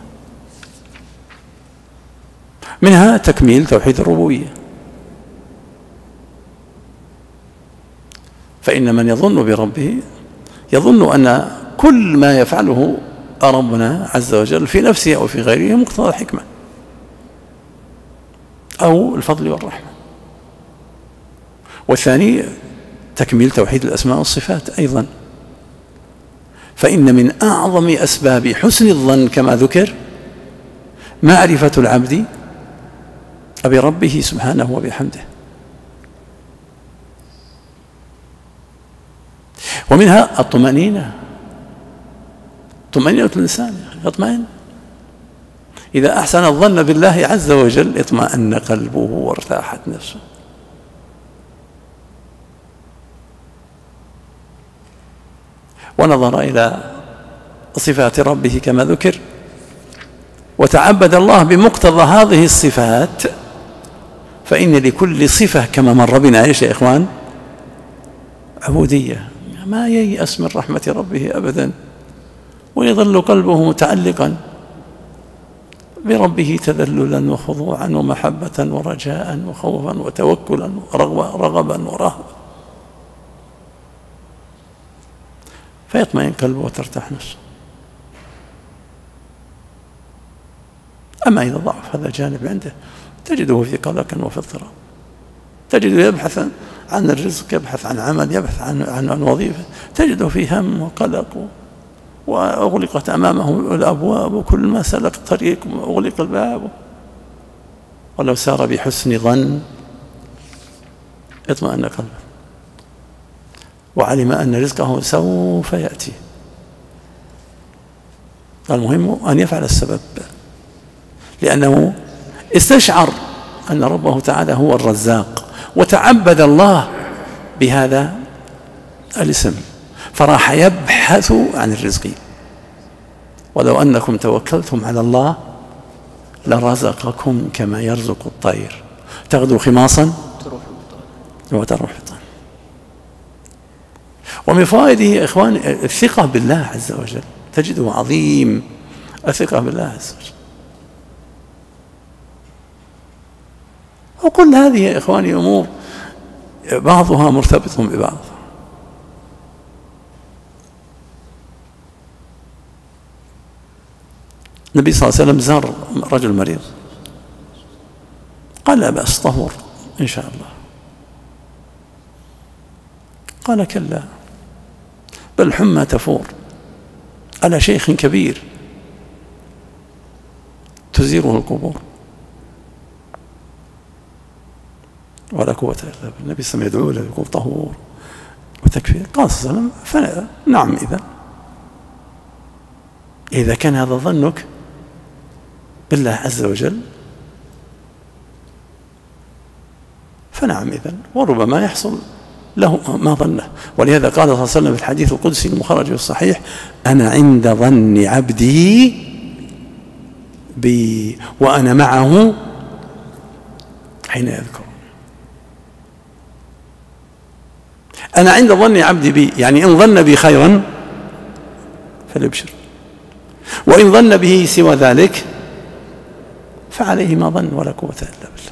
منها تكميل توحيد الربوبية. فإن من يظن بربه يظن أن كل ما يفعله ربنا عز وجل في نفسه أو في غيره مقتضى الحكمة أو الفضل والرحمة. والثاني تكميل توحيد الأسماء والصفات أيضا، فإن من أعظم أسباب حسن الظن كما ذكر معرفة العبد بربه سبحانه وبحمده. ومنها الطمأنينة، طمأنينة الإنسان يطمئن إذا أحسن الظن بالله عز وجل، اطمأن قلبه وارتاحت نفسه. ونظر إلى صفات ربه كما ذكر وتعبد الله بمقتضى هذه الصفات، فإن لكل صفة كما مر بنا ايش يا إخوان؟ عبودية. ما ييأس من رحمة ربه أبدا، ويظل قلبه متعلقا بربه تذللا وخضوعا ومحبة ورجاء وخوفا وتوكلا ورغبا ورهبا، فيطمئن قلبه وترتاح نفسه. أما إذا ضعف هذا الجانب عنده تجده في قلق وفي اضطراب، تجده يبحث عن الرزق، يبحث عن عمل، يبحث عن وظيفة، تجده في هم وقلق، وأغلقت أمامه الأبواب وكل ما سلك طريق أغلق الباب. ولو سار بحسن ظن اطمأن قلبه وعلم أن رزقه سوف يأتي. المهم أن يفعل السبب، لأنه استشعر أن ربه تعالى هو الرزاق وتعبد الله بهذا الاسم، فراح يبحث عن الرزق. ولو أنكم توكلتم على الله لرزقكم كما يرزق الطير تغدو خماصا وتروح بطانا. ومن فوائده يا إخوان الثقة بالله عز وجل، تجده عظيم الثقة بالله عز وجل. وكل هذه يا إخواني أمور بعضها مرتبط ببعض. النبي صلى الله عليه وسلم زار رجل مريض قال لا بأس، طهور إن شاء الله. قال كلا، بل حمى تفور على شيخ كبير تزيره القبور. ولا قوة إلا بالله. النبي صلى الله عليه وسلم يدعو له يقول طهور وتكفير. قال صلى الله عليه وسلم نعم، إذا كان هذا ظنك بالله عز وجل فنعم إذن، وربما يحصل له ما ظنه. ولهذا قال صلى الله عليه وسلم في الحديث القدسي المخرج في الصحيح: أنا عند ظن عبدي بي وأنا معه حين يذكر. أنا عند ظن عبدي بي، يعني إن ظن بي خيرا فليبشر، وإن ظن به سوى ذلك فعليه ما ظن، ولا قوة إلا بالله.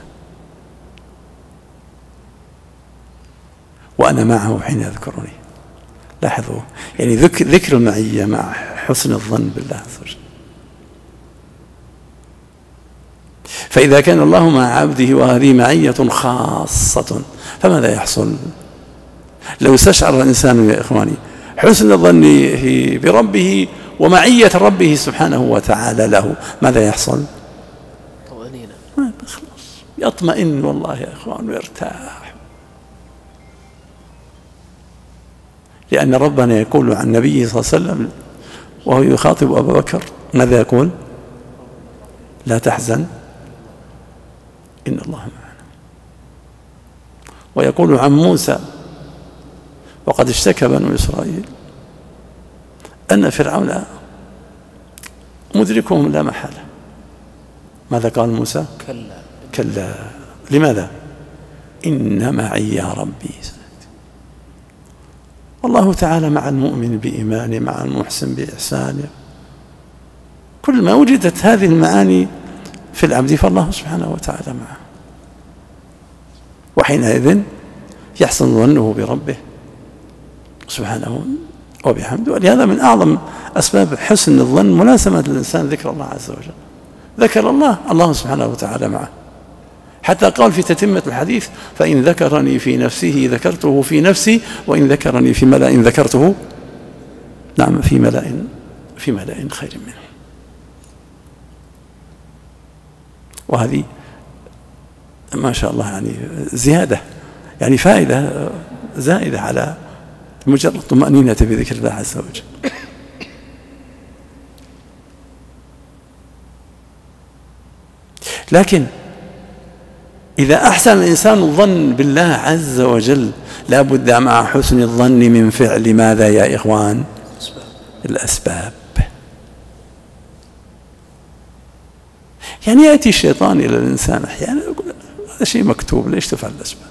وأنا معه حين يذكرني. لاحظوا يعني ذكر المعية مع حسن الظن بالله عز وجل. فإذا كان الله مع عبده وهذه معية خاصة فماذا يحصل؟ لو استشعر الإنسان يا إخواني حسن الظن بربه ومعية ربه سبحانه وتعالى له، ماذا يحصل؟
طمأنينة،
خلاص يطمئن والله يا إخوان ويرتاح. لأن ربنا يقول عن النبي صلى الله عليه وسلم وهو يخاطب أبا بكر ماذا يقول؟ لا تحزن إن الله معنا. ويقول عن موسى وقد اشتكى بنو إسرائيل أن فرعون مدركهم لا محالة. ماذا قال موسى؟ كلا. لماذا؟ إن معي يا ربي. والله تعالى مع المؤمن بإيمانه، مع المحسن بإحسانه. كل ما وجدت هذه المعاني في العبد فالله سبحانه وتعالى معه، وحينئذ يحسن ظنه بربه سبحانه وبحمده. ولهذا من أعظم أسباب حسن الظن ملازمة الإنسان ذكر الله عز وجل. ذكر الله سبحانه وتعالى معه، حتى قال في تتمة الحديث: فإن ذكرني في نفسه ذكرته في نفسي، وإن ذكرني في ملأ ذكرته نعم في ملأ خير منه. وهذه ما شاء الله يعني زيادة، يعني فائدة زائدة على مجرد طمأنينة بذكر الله عز وجل. لكن إذا أحسن الإنسان الظن بالله عز وجل لا بد مع حسن الظن من فعل ماذا يا إخوان؟ الأسباب. يعني يأتي الشيطان إلى الإنسان أحيانا يقول هذا شيء مكتوب، ليش تفعل الأسباب؟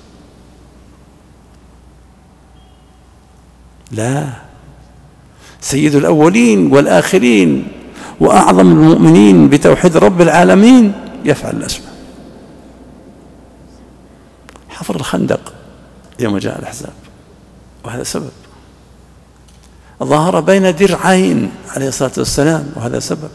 لا، سيد الأولين والآخرين وأعظم المؤمنين بتوحيد رب العالمين يفعل الأسباب. حفر الخندق يوم جاء الأحزاب وهذا سبب، ظهر بين درعين عليه الصلاة والسلام وهذا سبب،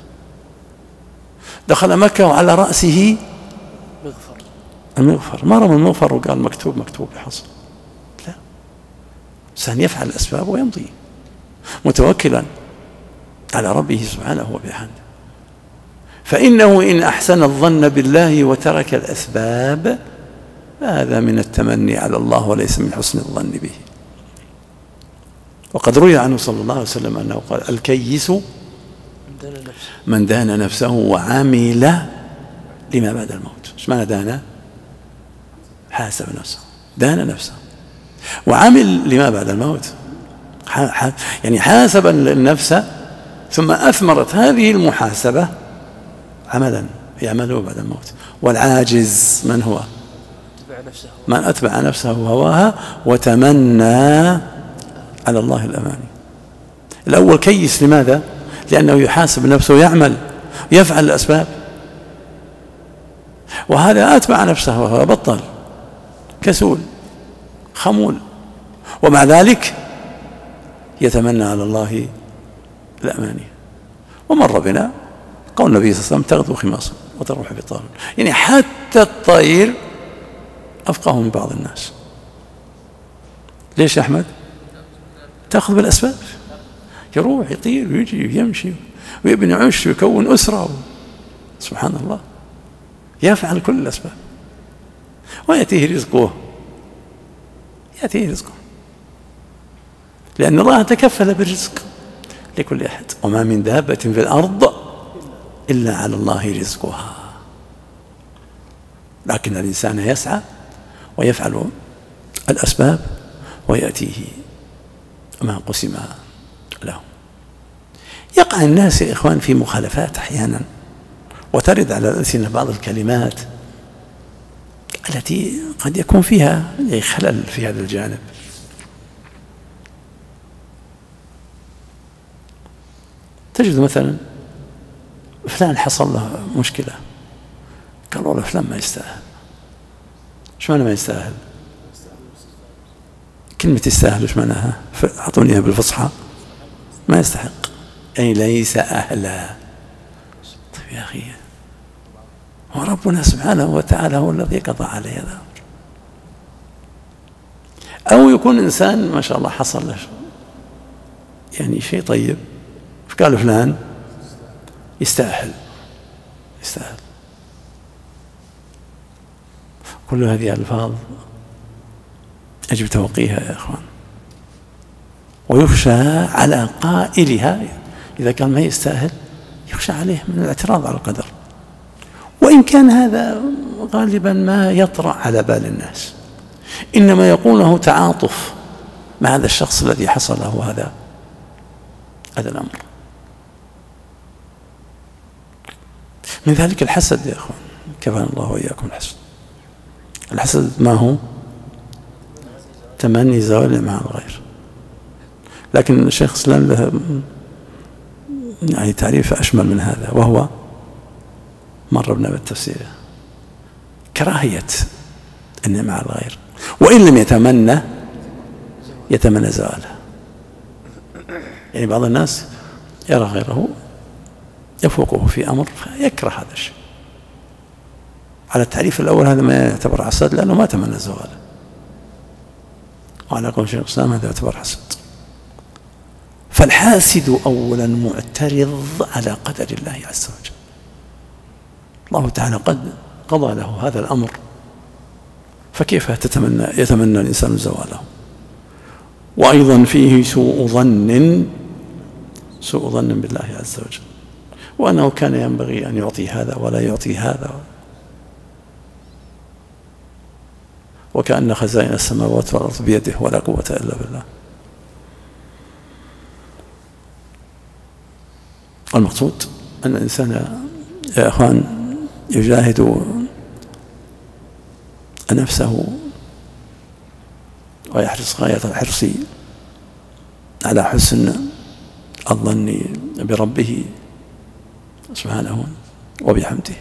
دخل مكة وعلى رأسه المغفر، ما رمى المغفر وقال مكتوب يحصل. لا، إنسان يفعل الأسباب ويمضي متوكلا على ربه سبحانه وبحمده. فإنه إن أحسن الظن بالله وترك الأسباب هذا من التمني على الله وليس من حسن الظن به. وقد روي عنه صلى الله عليه وسلم أنه قال: الكيس من دان نفسه وعمل لما بعد الموت. ايش معنى دان؟ حاسب نفسه، دان نفسه وعمل لما بعد الموت، يعني حاسب النفس ثم أثمرت هذه المحاسبة عملا يعمله بعد الموت. والعاجز من هو؟ من أتبع نفسه هواها وتمنى على الله الأماني. الأول كيس، لماذا؟ لأنه يحاسب نفسه ويعمل يفعل الأسباب، وهذا أتبع نفسه وهو بطل كسول خمول، ومع ذلك يتمنى على الله الأماني. ومر بنا قول النبي صلى الله عليه وسلم: تغدو خماصا وتروح بطال. يعني حتى الطير أفقه من بعض الناس. ليش يا أحمد؟ تأخذ بالأسباب، يروح يطير ويجي ويمشي ويبني عش ويكون أسرة سبحان الله، يفعل كل الأسباب ويأتيه رزقه، يأتيه رزقه، لأن الله تكفل بالرزق لكل أحد. وما من دابة في الأرض إلا على الله رزقها، لكن الإنسان يسعى ويفعل الأسباب ويأتيه ما قسم له. يقع الناس يا إخوان في مخالفات أحيانا، وترد على الألسنة بعض الكلمات التي قد يكون فيها خلل في هذا الجانب. تجد مثلا فلان حصل له مشكلة، قالوا له فلان ما يستاهل. ايش معنى ما يستاهل؟ كلمة يستاهل ايش معناها؟ أعطونيها بالفصحى. ما يستحق، أي ليس أهلا. طيب يا أخي، وربنا سبحانه وتعالى هو الذي قضى عليه هذا. أو يكون إنسان ما شاء الله حصل له يعني شيء طيب، فقالوا فلان يستاهل، يستاهل. كل هذه الألفاظ يجب توقيها يا إخوان، ويخشى على قائلها إذا كان ما يستاهل، يخشى عليه من الاعتراض على القدر، وإن كان هذا غالبا ما يطرأ على بال الناس، إنما يقوله تعاطف مع هذا الشخص الذي حصل له هذا الأمر. من ذلك الحسد يا أخوان، كفانا الله وإياكم الحسد. الحسد ما هو؟ تمني زوال مع الغير. لكن الشيخ الإسلام له يعني تعريف أشمل من هذا، وهو مر بنا بالتفسير: كراهية النعمة مع الغير، وإن لم يتمنى زوالها. يعني بعض الناس يرى غيره يفوقه في أمر فيكره هذا الشيء. على التعريف الأول هذا ما يعتبر حسد، لأنه ما تمنى زواله، وعلى قول شيخ الإسلام هذا يعتبر حسد. فالحاسد أولا معترض على قدر الله عز وجل. الله تعالى قد قضى له هذا الأمر، فكيف يتمنى الإنسان زواله؟ وأيضا فيه سوء ظن بالله عز وجل، وأنه كان ينبغي أن يعطي هذا ولا يعطي هذا، وكأن خزائن السماوات والأرض بيده ولا قوة إلا بالله. المقصود أن الإنسان يا أخوان يجاهد نفسه ويحرص غاية الحرص على حسن الظن بربه سبحانه وبحمده،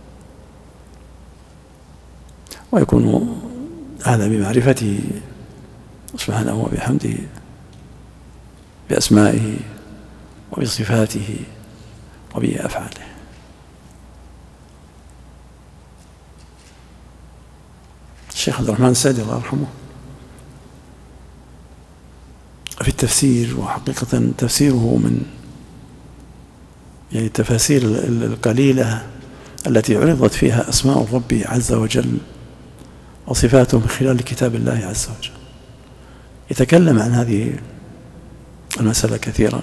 ويكون هذا بمعرفته سبحانه وبحمده، بأسمائه وبصفاته وبأفعاله. الشيخ عبد الرحمن السعدي الله يرحمه في التفسير، وحقيقة تفسيره من يعني التفاسير القليلة التي عرضت فيها أسماء الرب عز وجل وصفاته من خلال كتاب الله عز وجل، يتكلم عن هذه المسألة كثيرا،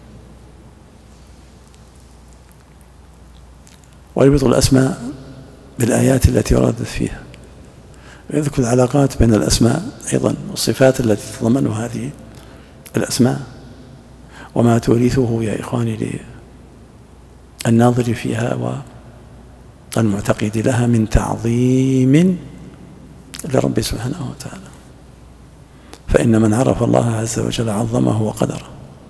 ويربط الأسماء بالآيات التي وردت فيها، ويذكر العلاقات بين الأسماء أيضا والصفات التي تتضمنها هذه الأسماء، وما تورثه يا إخواني للناظر فيها والمعتقد لها من تعظيم لرب سبحانه وتعالى. فإن من عرف الله عز وجل عظمه وقدره،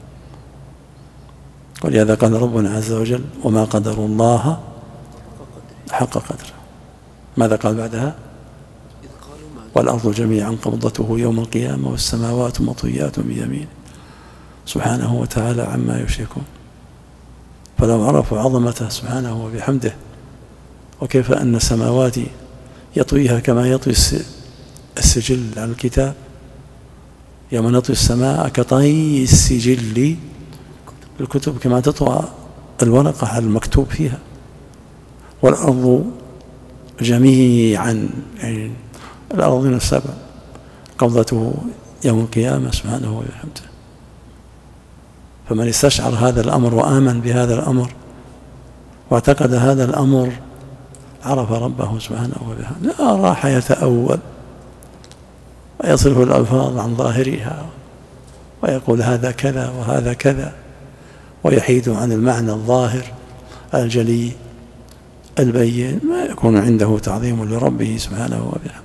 ولهذا قال ربنا عز وجل: وما قدر الله حق قدره. ماذا قال بعدها؟ والأرض جميعا قبضته يوم القيامة والسماوات مطويات بيمينه سبحانه وتعالى عما يشركون. فلو عرفوا عظمته سبحانه وبحمده وكيف أن السماوات يطويها كما يطوي السجل على الكتاب، يوم نطوي السماء كطي السجل الكتب كما تطوى الورقة على المكتوب فيها. والأرض جميعا، يعني الأرضين السبع قبضته يوم القيامة سبحانه وبحمده. فمن استشعر هذا الأمر وآمن بهذا الأمر واعتقد هذا الأمر عرف ربه سبحانه وبحمده، لا راح يتأول ويصرف الألفاظ عن ظاهرها ويقول هذا كذا وهذا كذا، ويحيد عن المعنى الظاهر الجلي البين، ما يكون عنده تعظيم لربه سبحانه وبحمده.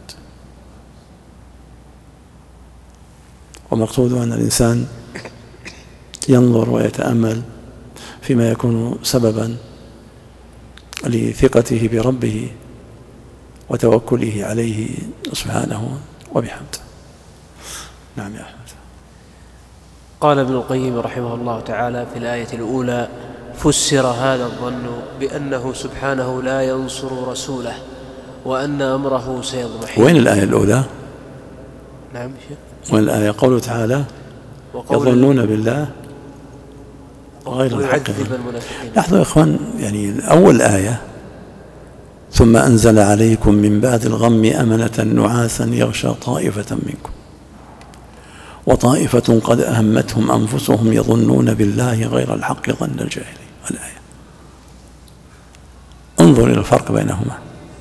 ومقصود أن الإنسان ينظر ويتأمل فيما يكون سببا لثقته بربه وتوكله عليه سبحانه وبحمده. نعم يا أحمد.
قال ابن القيم رحمه الله تعالى في الآية الأولى: فسر هذا الظن بأنه سبحانه لا ينصر رسوله وأن أمره سيضمحل.
وين الآية الأولى؟
نعم شيخ.
وين الآية؟ قوله تعالى: يظنون بالله غير الحق. لاحظوا يا إخوان، يعني أول آية: ثم أنزل عليكم من بعد الغم أمنة نعاسا يغشى طائفة منكم وطائفة قد أهمتهم أنفسهم يظنون بالله غير الحق ظن الجاهلين. الآية. انظر إلى الفرق بينهما.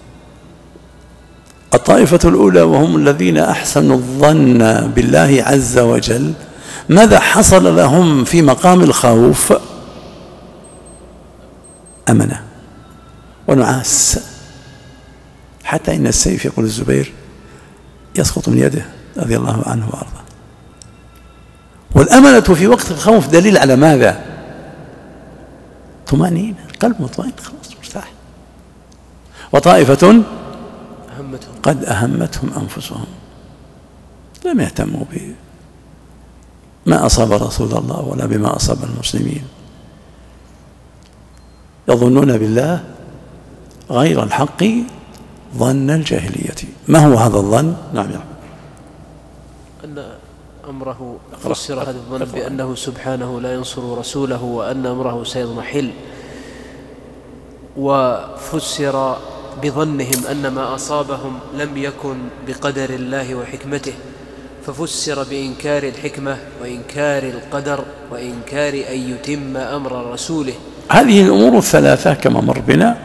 الطائفة الأولى وهم الذين أحسنوا الظن بالله عز وجل، ماذا حصل لهم في مقام الخوف؟ أمنة ونعاس، حتى إن السيف، يقول الزبير، يسقط من يده رضي الله عنه وأرضاه. والأمنة في وقت الخوف دليل على ماذا؟ طمأنينة، القلب مطمئن، خلاص مرتاح. وطائفة قد أهمتهم أنفسهم، لم يهتموا بما أصاب رسول الله ولا بما أصاب المسلمين، يظنون بالله غير الحق ظن الجاهلية. ما هو هذا الظن؟ نعم يا أحمد.
أن أمره، فسر هذا الظن بأنه سبحانه لا ينصر رسوله وأن أمره سيضمحل، وفسر بظنهم أن ما أصابهم لم يكن بقدر الله وحكمته، ففسر بإنكار الحكمة وإنكار القدر وإنكار أن يتم أمر رسوله.
هذه الأمور الثلاثة كما مر بنا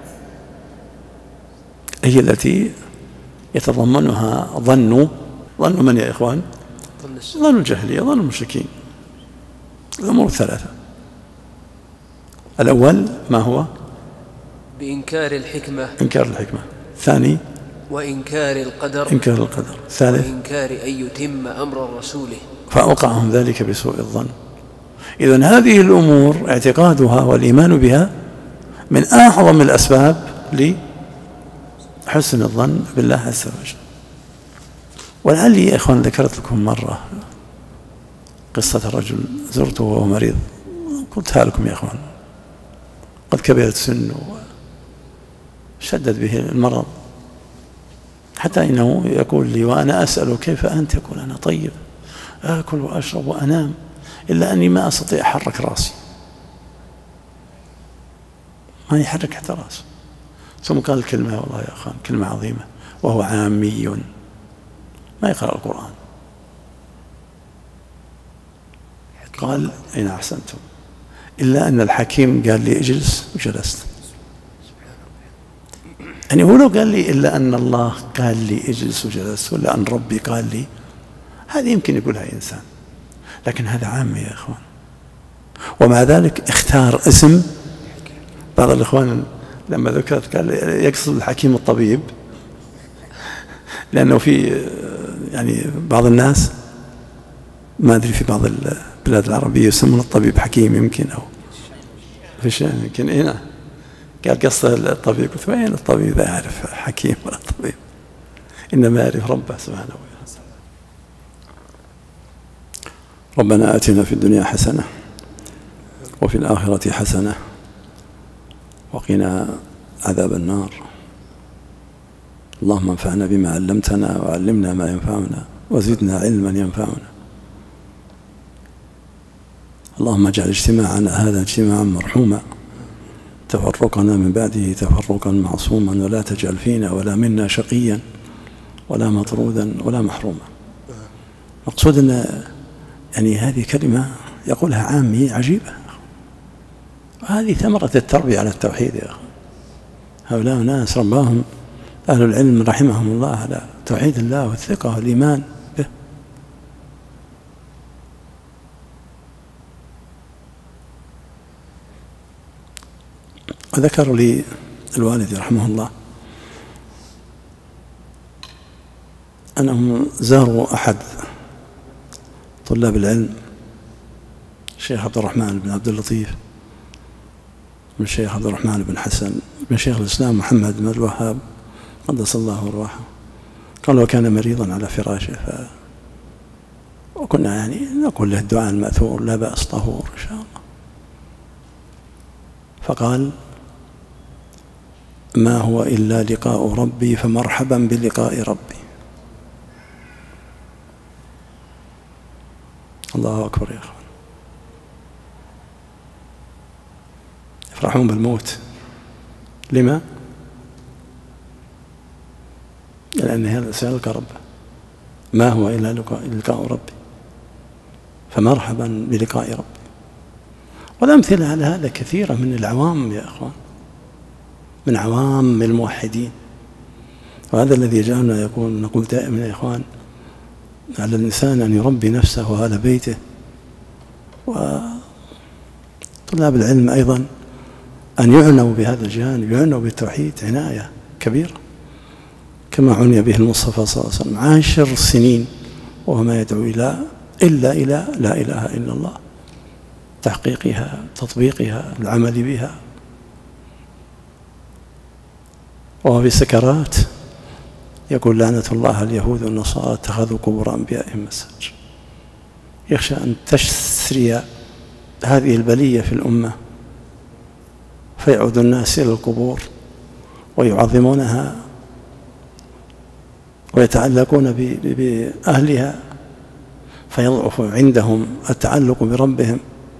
هي التي يتضمنها ظن من يا إخوان؟ ظن الجاهلية، ظن المشركين. الأمور الثلاثة: الأول ما هو؟
بإنكار الحكمة،
إنكار الحكمة. الثاني
وإنكار القدر،
إنكار القدر. الثالث
وإنكار أن يتم أمر رسوله،
فأوقعهم ذلك بسوء الظن. إذن هذه الأمور اعتقادها والإيمان بها من أعظم الأسباب لحسن الظن بالله عز وجل. ولعلي يا إخوان ذكرت لكم مرة قصة رجل زرته وهو مريض، قلتها لكم يا إخوان، قد كبرت سنه وشدد به المرض، حتى إنه يقول لي وأنا أسأله كيف أنت؟ يقول أنا طيب، آكل وأشرب وأنام، إلا أني ما أستطيع أحرك رأسي، ما يحرك حتى رأسه. ثم قال كلمة، والله يا أخوان كلمة عظيمة، وهو عامي ما يقرأ القرآن. قال: إن أحسنتم، إلا أن الحكيم قال لي اجلس وجلست. يعني هو لو قال لي إلا أن الله قال لي اجلس وجلست، ولا أن ربي قال لي، هذه يمكن يقولها إنسان، لكن هذا عام يا إخوان. ومع ذلك اختار اسم. بعض الإخوان لما ذكرت قال يقصد الحكيم الطبيب، لأنه في يعني بعض الناس ما أدري في بعض البلاد العربية يسمون الطبيب حكيم، يمكن أو في شيء يمكن هنا. قال قصة الطبيب، قلت وين الطبيب لا يعرف حكيم ولا طبيب، إنما يعرف ربه سبحانه وتعالى. ربنا آتنا في الدنيا حسنة وفي الآخرة حسنة وقنا عذاب النار. اللهم انفعنا بما علمتنا وعلمنا ما ينفعنا وزدنا علما ينفعنا. اللهم اجعل اجتماعنا هذا اجتماعا مرحوما، تفرقنا من بعده تفرقا معصوما، ولا تجعل فينا ولا منا شقيا ولا مطرودا ولا محروما. مقصود أن يعني هذه كلمة يقولها عامي عجيبة، وهذه ثمرة التربية على التوحيد يا أخي. هؤلاء ناس رباهم أهل العلم رحمهم الله على توحيد الله والثقة والإيمان به. وذكر لي الوالد رحمه الله أنهم زاروا أحد طلاب العلم الشيخ عبد الرحمن بن عبد اللطيف من الشيخ عبد الرحمن بن حسن من شيخ الإسلام محمد بن الوهاب قدس الله أرواحه. قال وكان مريضا على فراشه، وكنا يعني نقول له الدعاء المأثور لا بأس طهور إن شاء الله. فقال ما هو إلا لقاء ربي فمرحبا بلقاء ربي. الله أكبر يا أخوان. يفرحون بالموت. لما؟ لأن هذا سيلقى ربه. ما هو إلا لقاء ربي فمرحبا بلقاء ربي. والأمثلة على هذا كثيرة من العوام يا أخوان، من عوام الموحدين. وهذا الذي يجعلنا نقول دائما يا إخوان على الإنسان أن يربي نفسه وأهل بيته وطلاب العلم أيضا أن يعنوا بهذا الجانب، يعنوا بالتوحيد عناية كبيرة كما عني به المصطفى صلى الله عليه وسلم 10 سنين وهو ما يدعو إلا إلى لا إله إلا الله، تحقيقها تطبيقها العمل بها. وهو في السكرات يقول لعنة الله اليهود والنصارى اتخذوا قبور أنبيائهم مساجد. يخشى أن تسري هذه البلية في الأمة فيعود الناس إلى القبور ويعظمونها ويتعلقون بأهلها فيضعف عندهم التعلق بربهم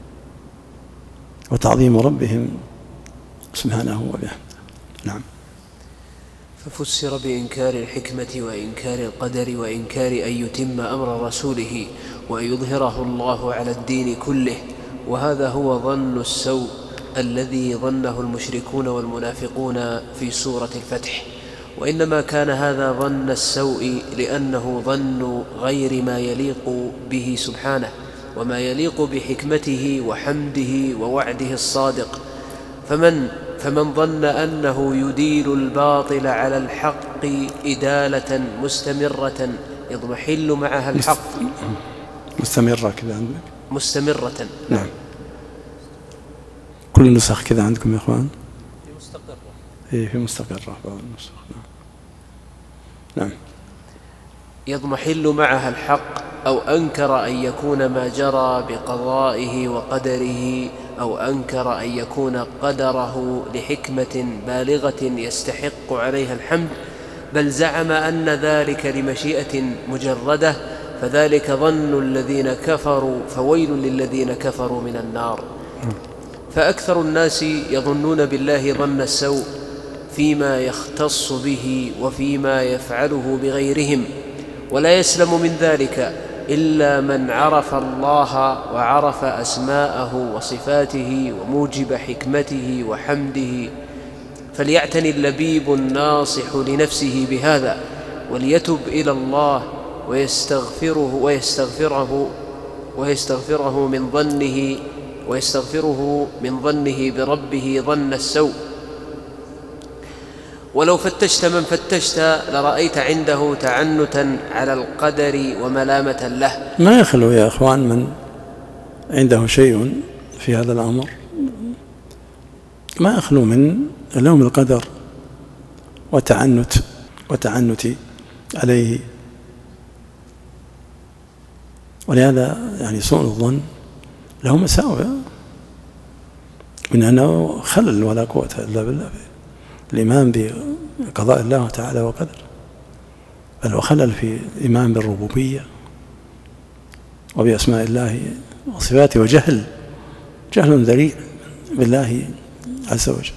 وتعظيم ربهم سبحانه وبحمده. نعم.
ففسر بإنكار الحكمة وإنكار القدر وإنكار أن يتم أمر رسوله وأن يظهره الله على الدين كله. وهذا هو ظن السوء الذي ظنه المشركون والمنافقون في سورة الفتح. وإنما كان هذا ظن السوء لأنه ظن غير ما يليق به سبحانه وما يليق بحكمته وحمده ووعده الصادق. فمن ظن أنه يديل الباطل على الحق إدالة مستمرة يضمحل معها الحق.
مستمرة كذا عندك؟
مستمرة.
نعم. كل النسخ كذا عندكم يا إخوان؟
في مستقرة.
إيه في مستقرة بعض النسخ. نعم.
يضمحل معها الحق أو أنكر أن يكون ما جرى بقضائه وقدره أو أنكر أن يكون قدره لحكمة بالغة يستحق عليها الحمد، بل زعم أن ذلك لمشيئة مجردة، فذلك ظن الذين كفروا فويل للذين كفروا من النار. فأكثر الناس يظنون بالله ظن السوء فيما يختص به وفيما يفعله بغيرهم، ولا يسلم من ذلك إلا من عرف الله وعرف أسماءه وصفاته وموجب حكمته وحمده. فليعتني اللبيب الناصح لنفسه بهذا وليتب إلى الله ويستغفره من ظنه بربه ظن السوء. ولو فتشت من فتشت لرأيت عنده تعنتا على القدر وملامة له.
ما يخلو يا أخوان من عنده شيء في هذا الأمر، ما يخلو من لوم القدر وتعنت عليه. ولهذا يعني سوء الظن له مساوئ من أنه خلل ولا قوة إلا بالله. الإيمان بقضاء الله تعالى وقدره، بل وخلل في الإيمان بالربوبية وبأسماء الله وصفاته، وجهل ذريع بالله عز وجل.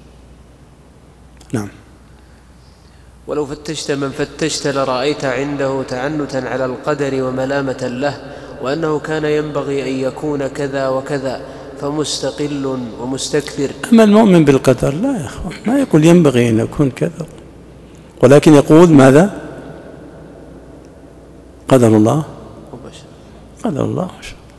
نعم.
ولو فتشت من فتشت لرأيت عنده تعنتا على القدر وملامة له، وأنه كان ينبغي أن يكون كذا وكذا، فمستقل ومستكثر.
أما المؤمن بالقدر لا يا أخوان، ما يقول ينبغي أن يكون كذا، ولكن يقول ماذا؟ قدر الله قدر الله.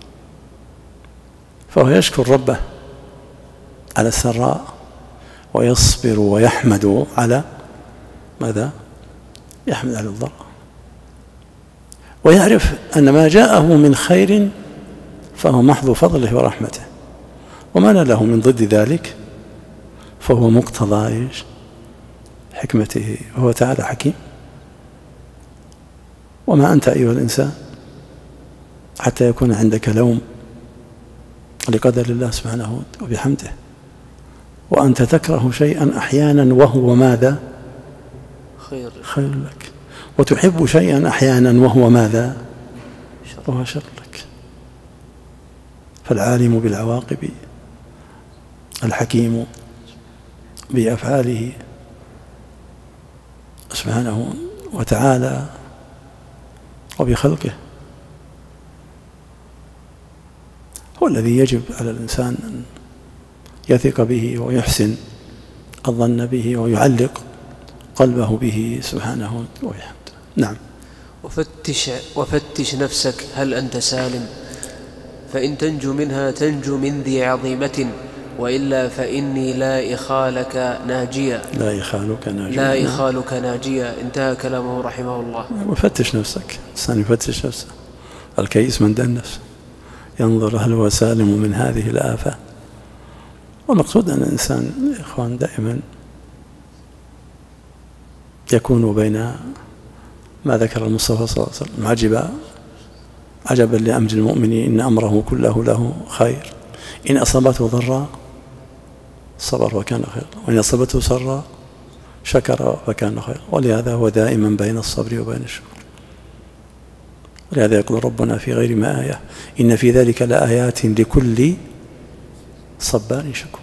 فهو يشكر ربه على السراء ويصبر ويحمد على ماذا؟ يحمد على الضراء، ويعرف أن ما جاءه من خير فهو محض فضله ورحمته، وما له من ضد ذلك فهو مقتضى حكمته، وهو تعالى حكيم. وما أنت أيها الإنسان حتى يكون عندك لوم لقدر الله سبحانه وبحمده، وأنت تكره شيئا أحيانا وهو ماذا؟ خير لك، وتحب شيئا أحيانا وهو ماذا؟ وهو شر لك. فالعالم بالعواقب الحكيم بأفعاله سبحانه وتعالى وبخلقه هو الذي يجب على الإنسان أن يثق به ويحسن الظن به ويعلق قلبه به سبحانه وبحمده. نعم.
وفتش نفسك هل أنت سالم، فإن تنجو منها تنجو من ذي عظيمة، وإلا فإني لا إخالك ناجيا. لا إخالك ناجيا. انتهى كلامه رحمه الله.
وفتش نفسك، الإنسان يفتش نفسه. الكيس من دنس ينظر هل هو سالم من هذه الآفة. والمقصود أن الإنسان يا إخوان دائما يكون بين ما ذكر المصطفى صلى الله عليه وسلم عجبا لأمر المؤمن إن أمره كله له خير، إن أصابته ضراء صبر وكان خير، وإن أصابته سراء شكر وكان خير. ولهذا هو دائما بين الصبر وبين الشكر. ولهذا يقول ربنا في غير ما آية إن في ذلك لآيات لكل صبار شكور.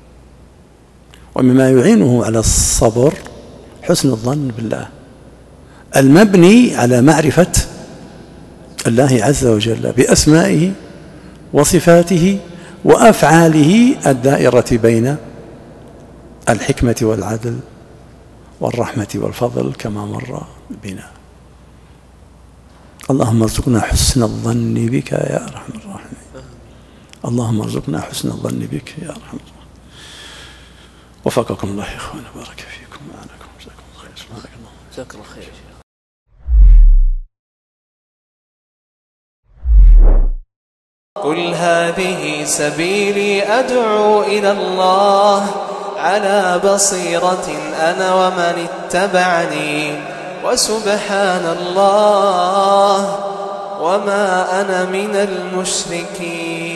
ومما يعينه على الصبر حسن الظن بالله المبني على معرفة الله عز وجل بأسمائه وصفاته وأفعاله الدائرة بين الحكمة والعدل والرحمة والفضل كما مر بنا. اللهم ارزقنا حسن الظن بك يا أرحم الراحمين. اللهم ارزقنا حسن الظن بك يا أرحم الراحمين. وفقكم الله يا إخوان، بارك فيكم وعناكم، جزاكم الله خير. سبحانك اللهم.
جزاك الله خير.
قل هذه سبيلي أدعو إلى الله على بصيرة أنا ومن اتبعني، وسبحان الله وما أنا من المشركين.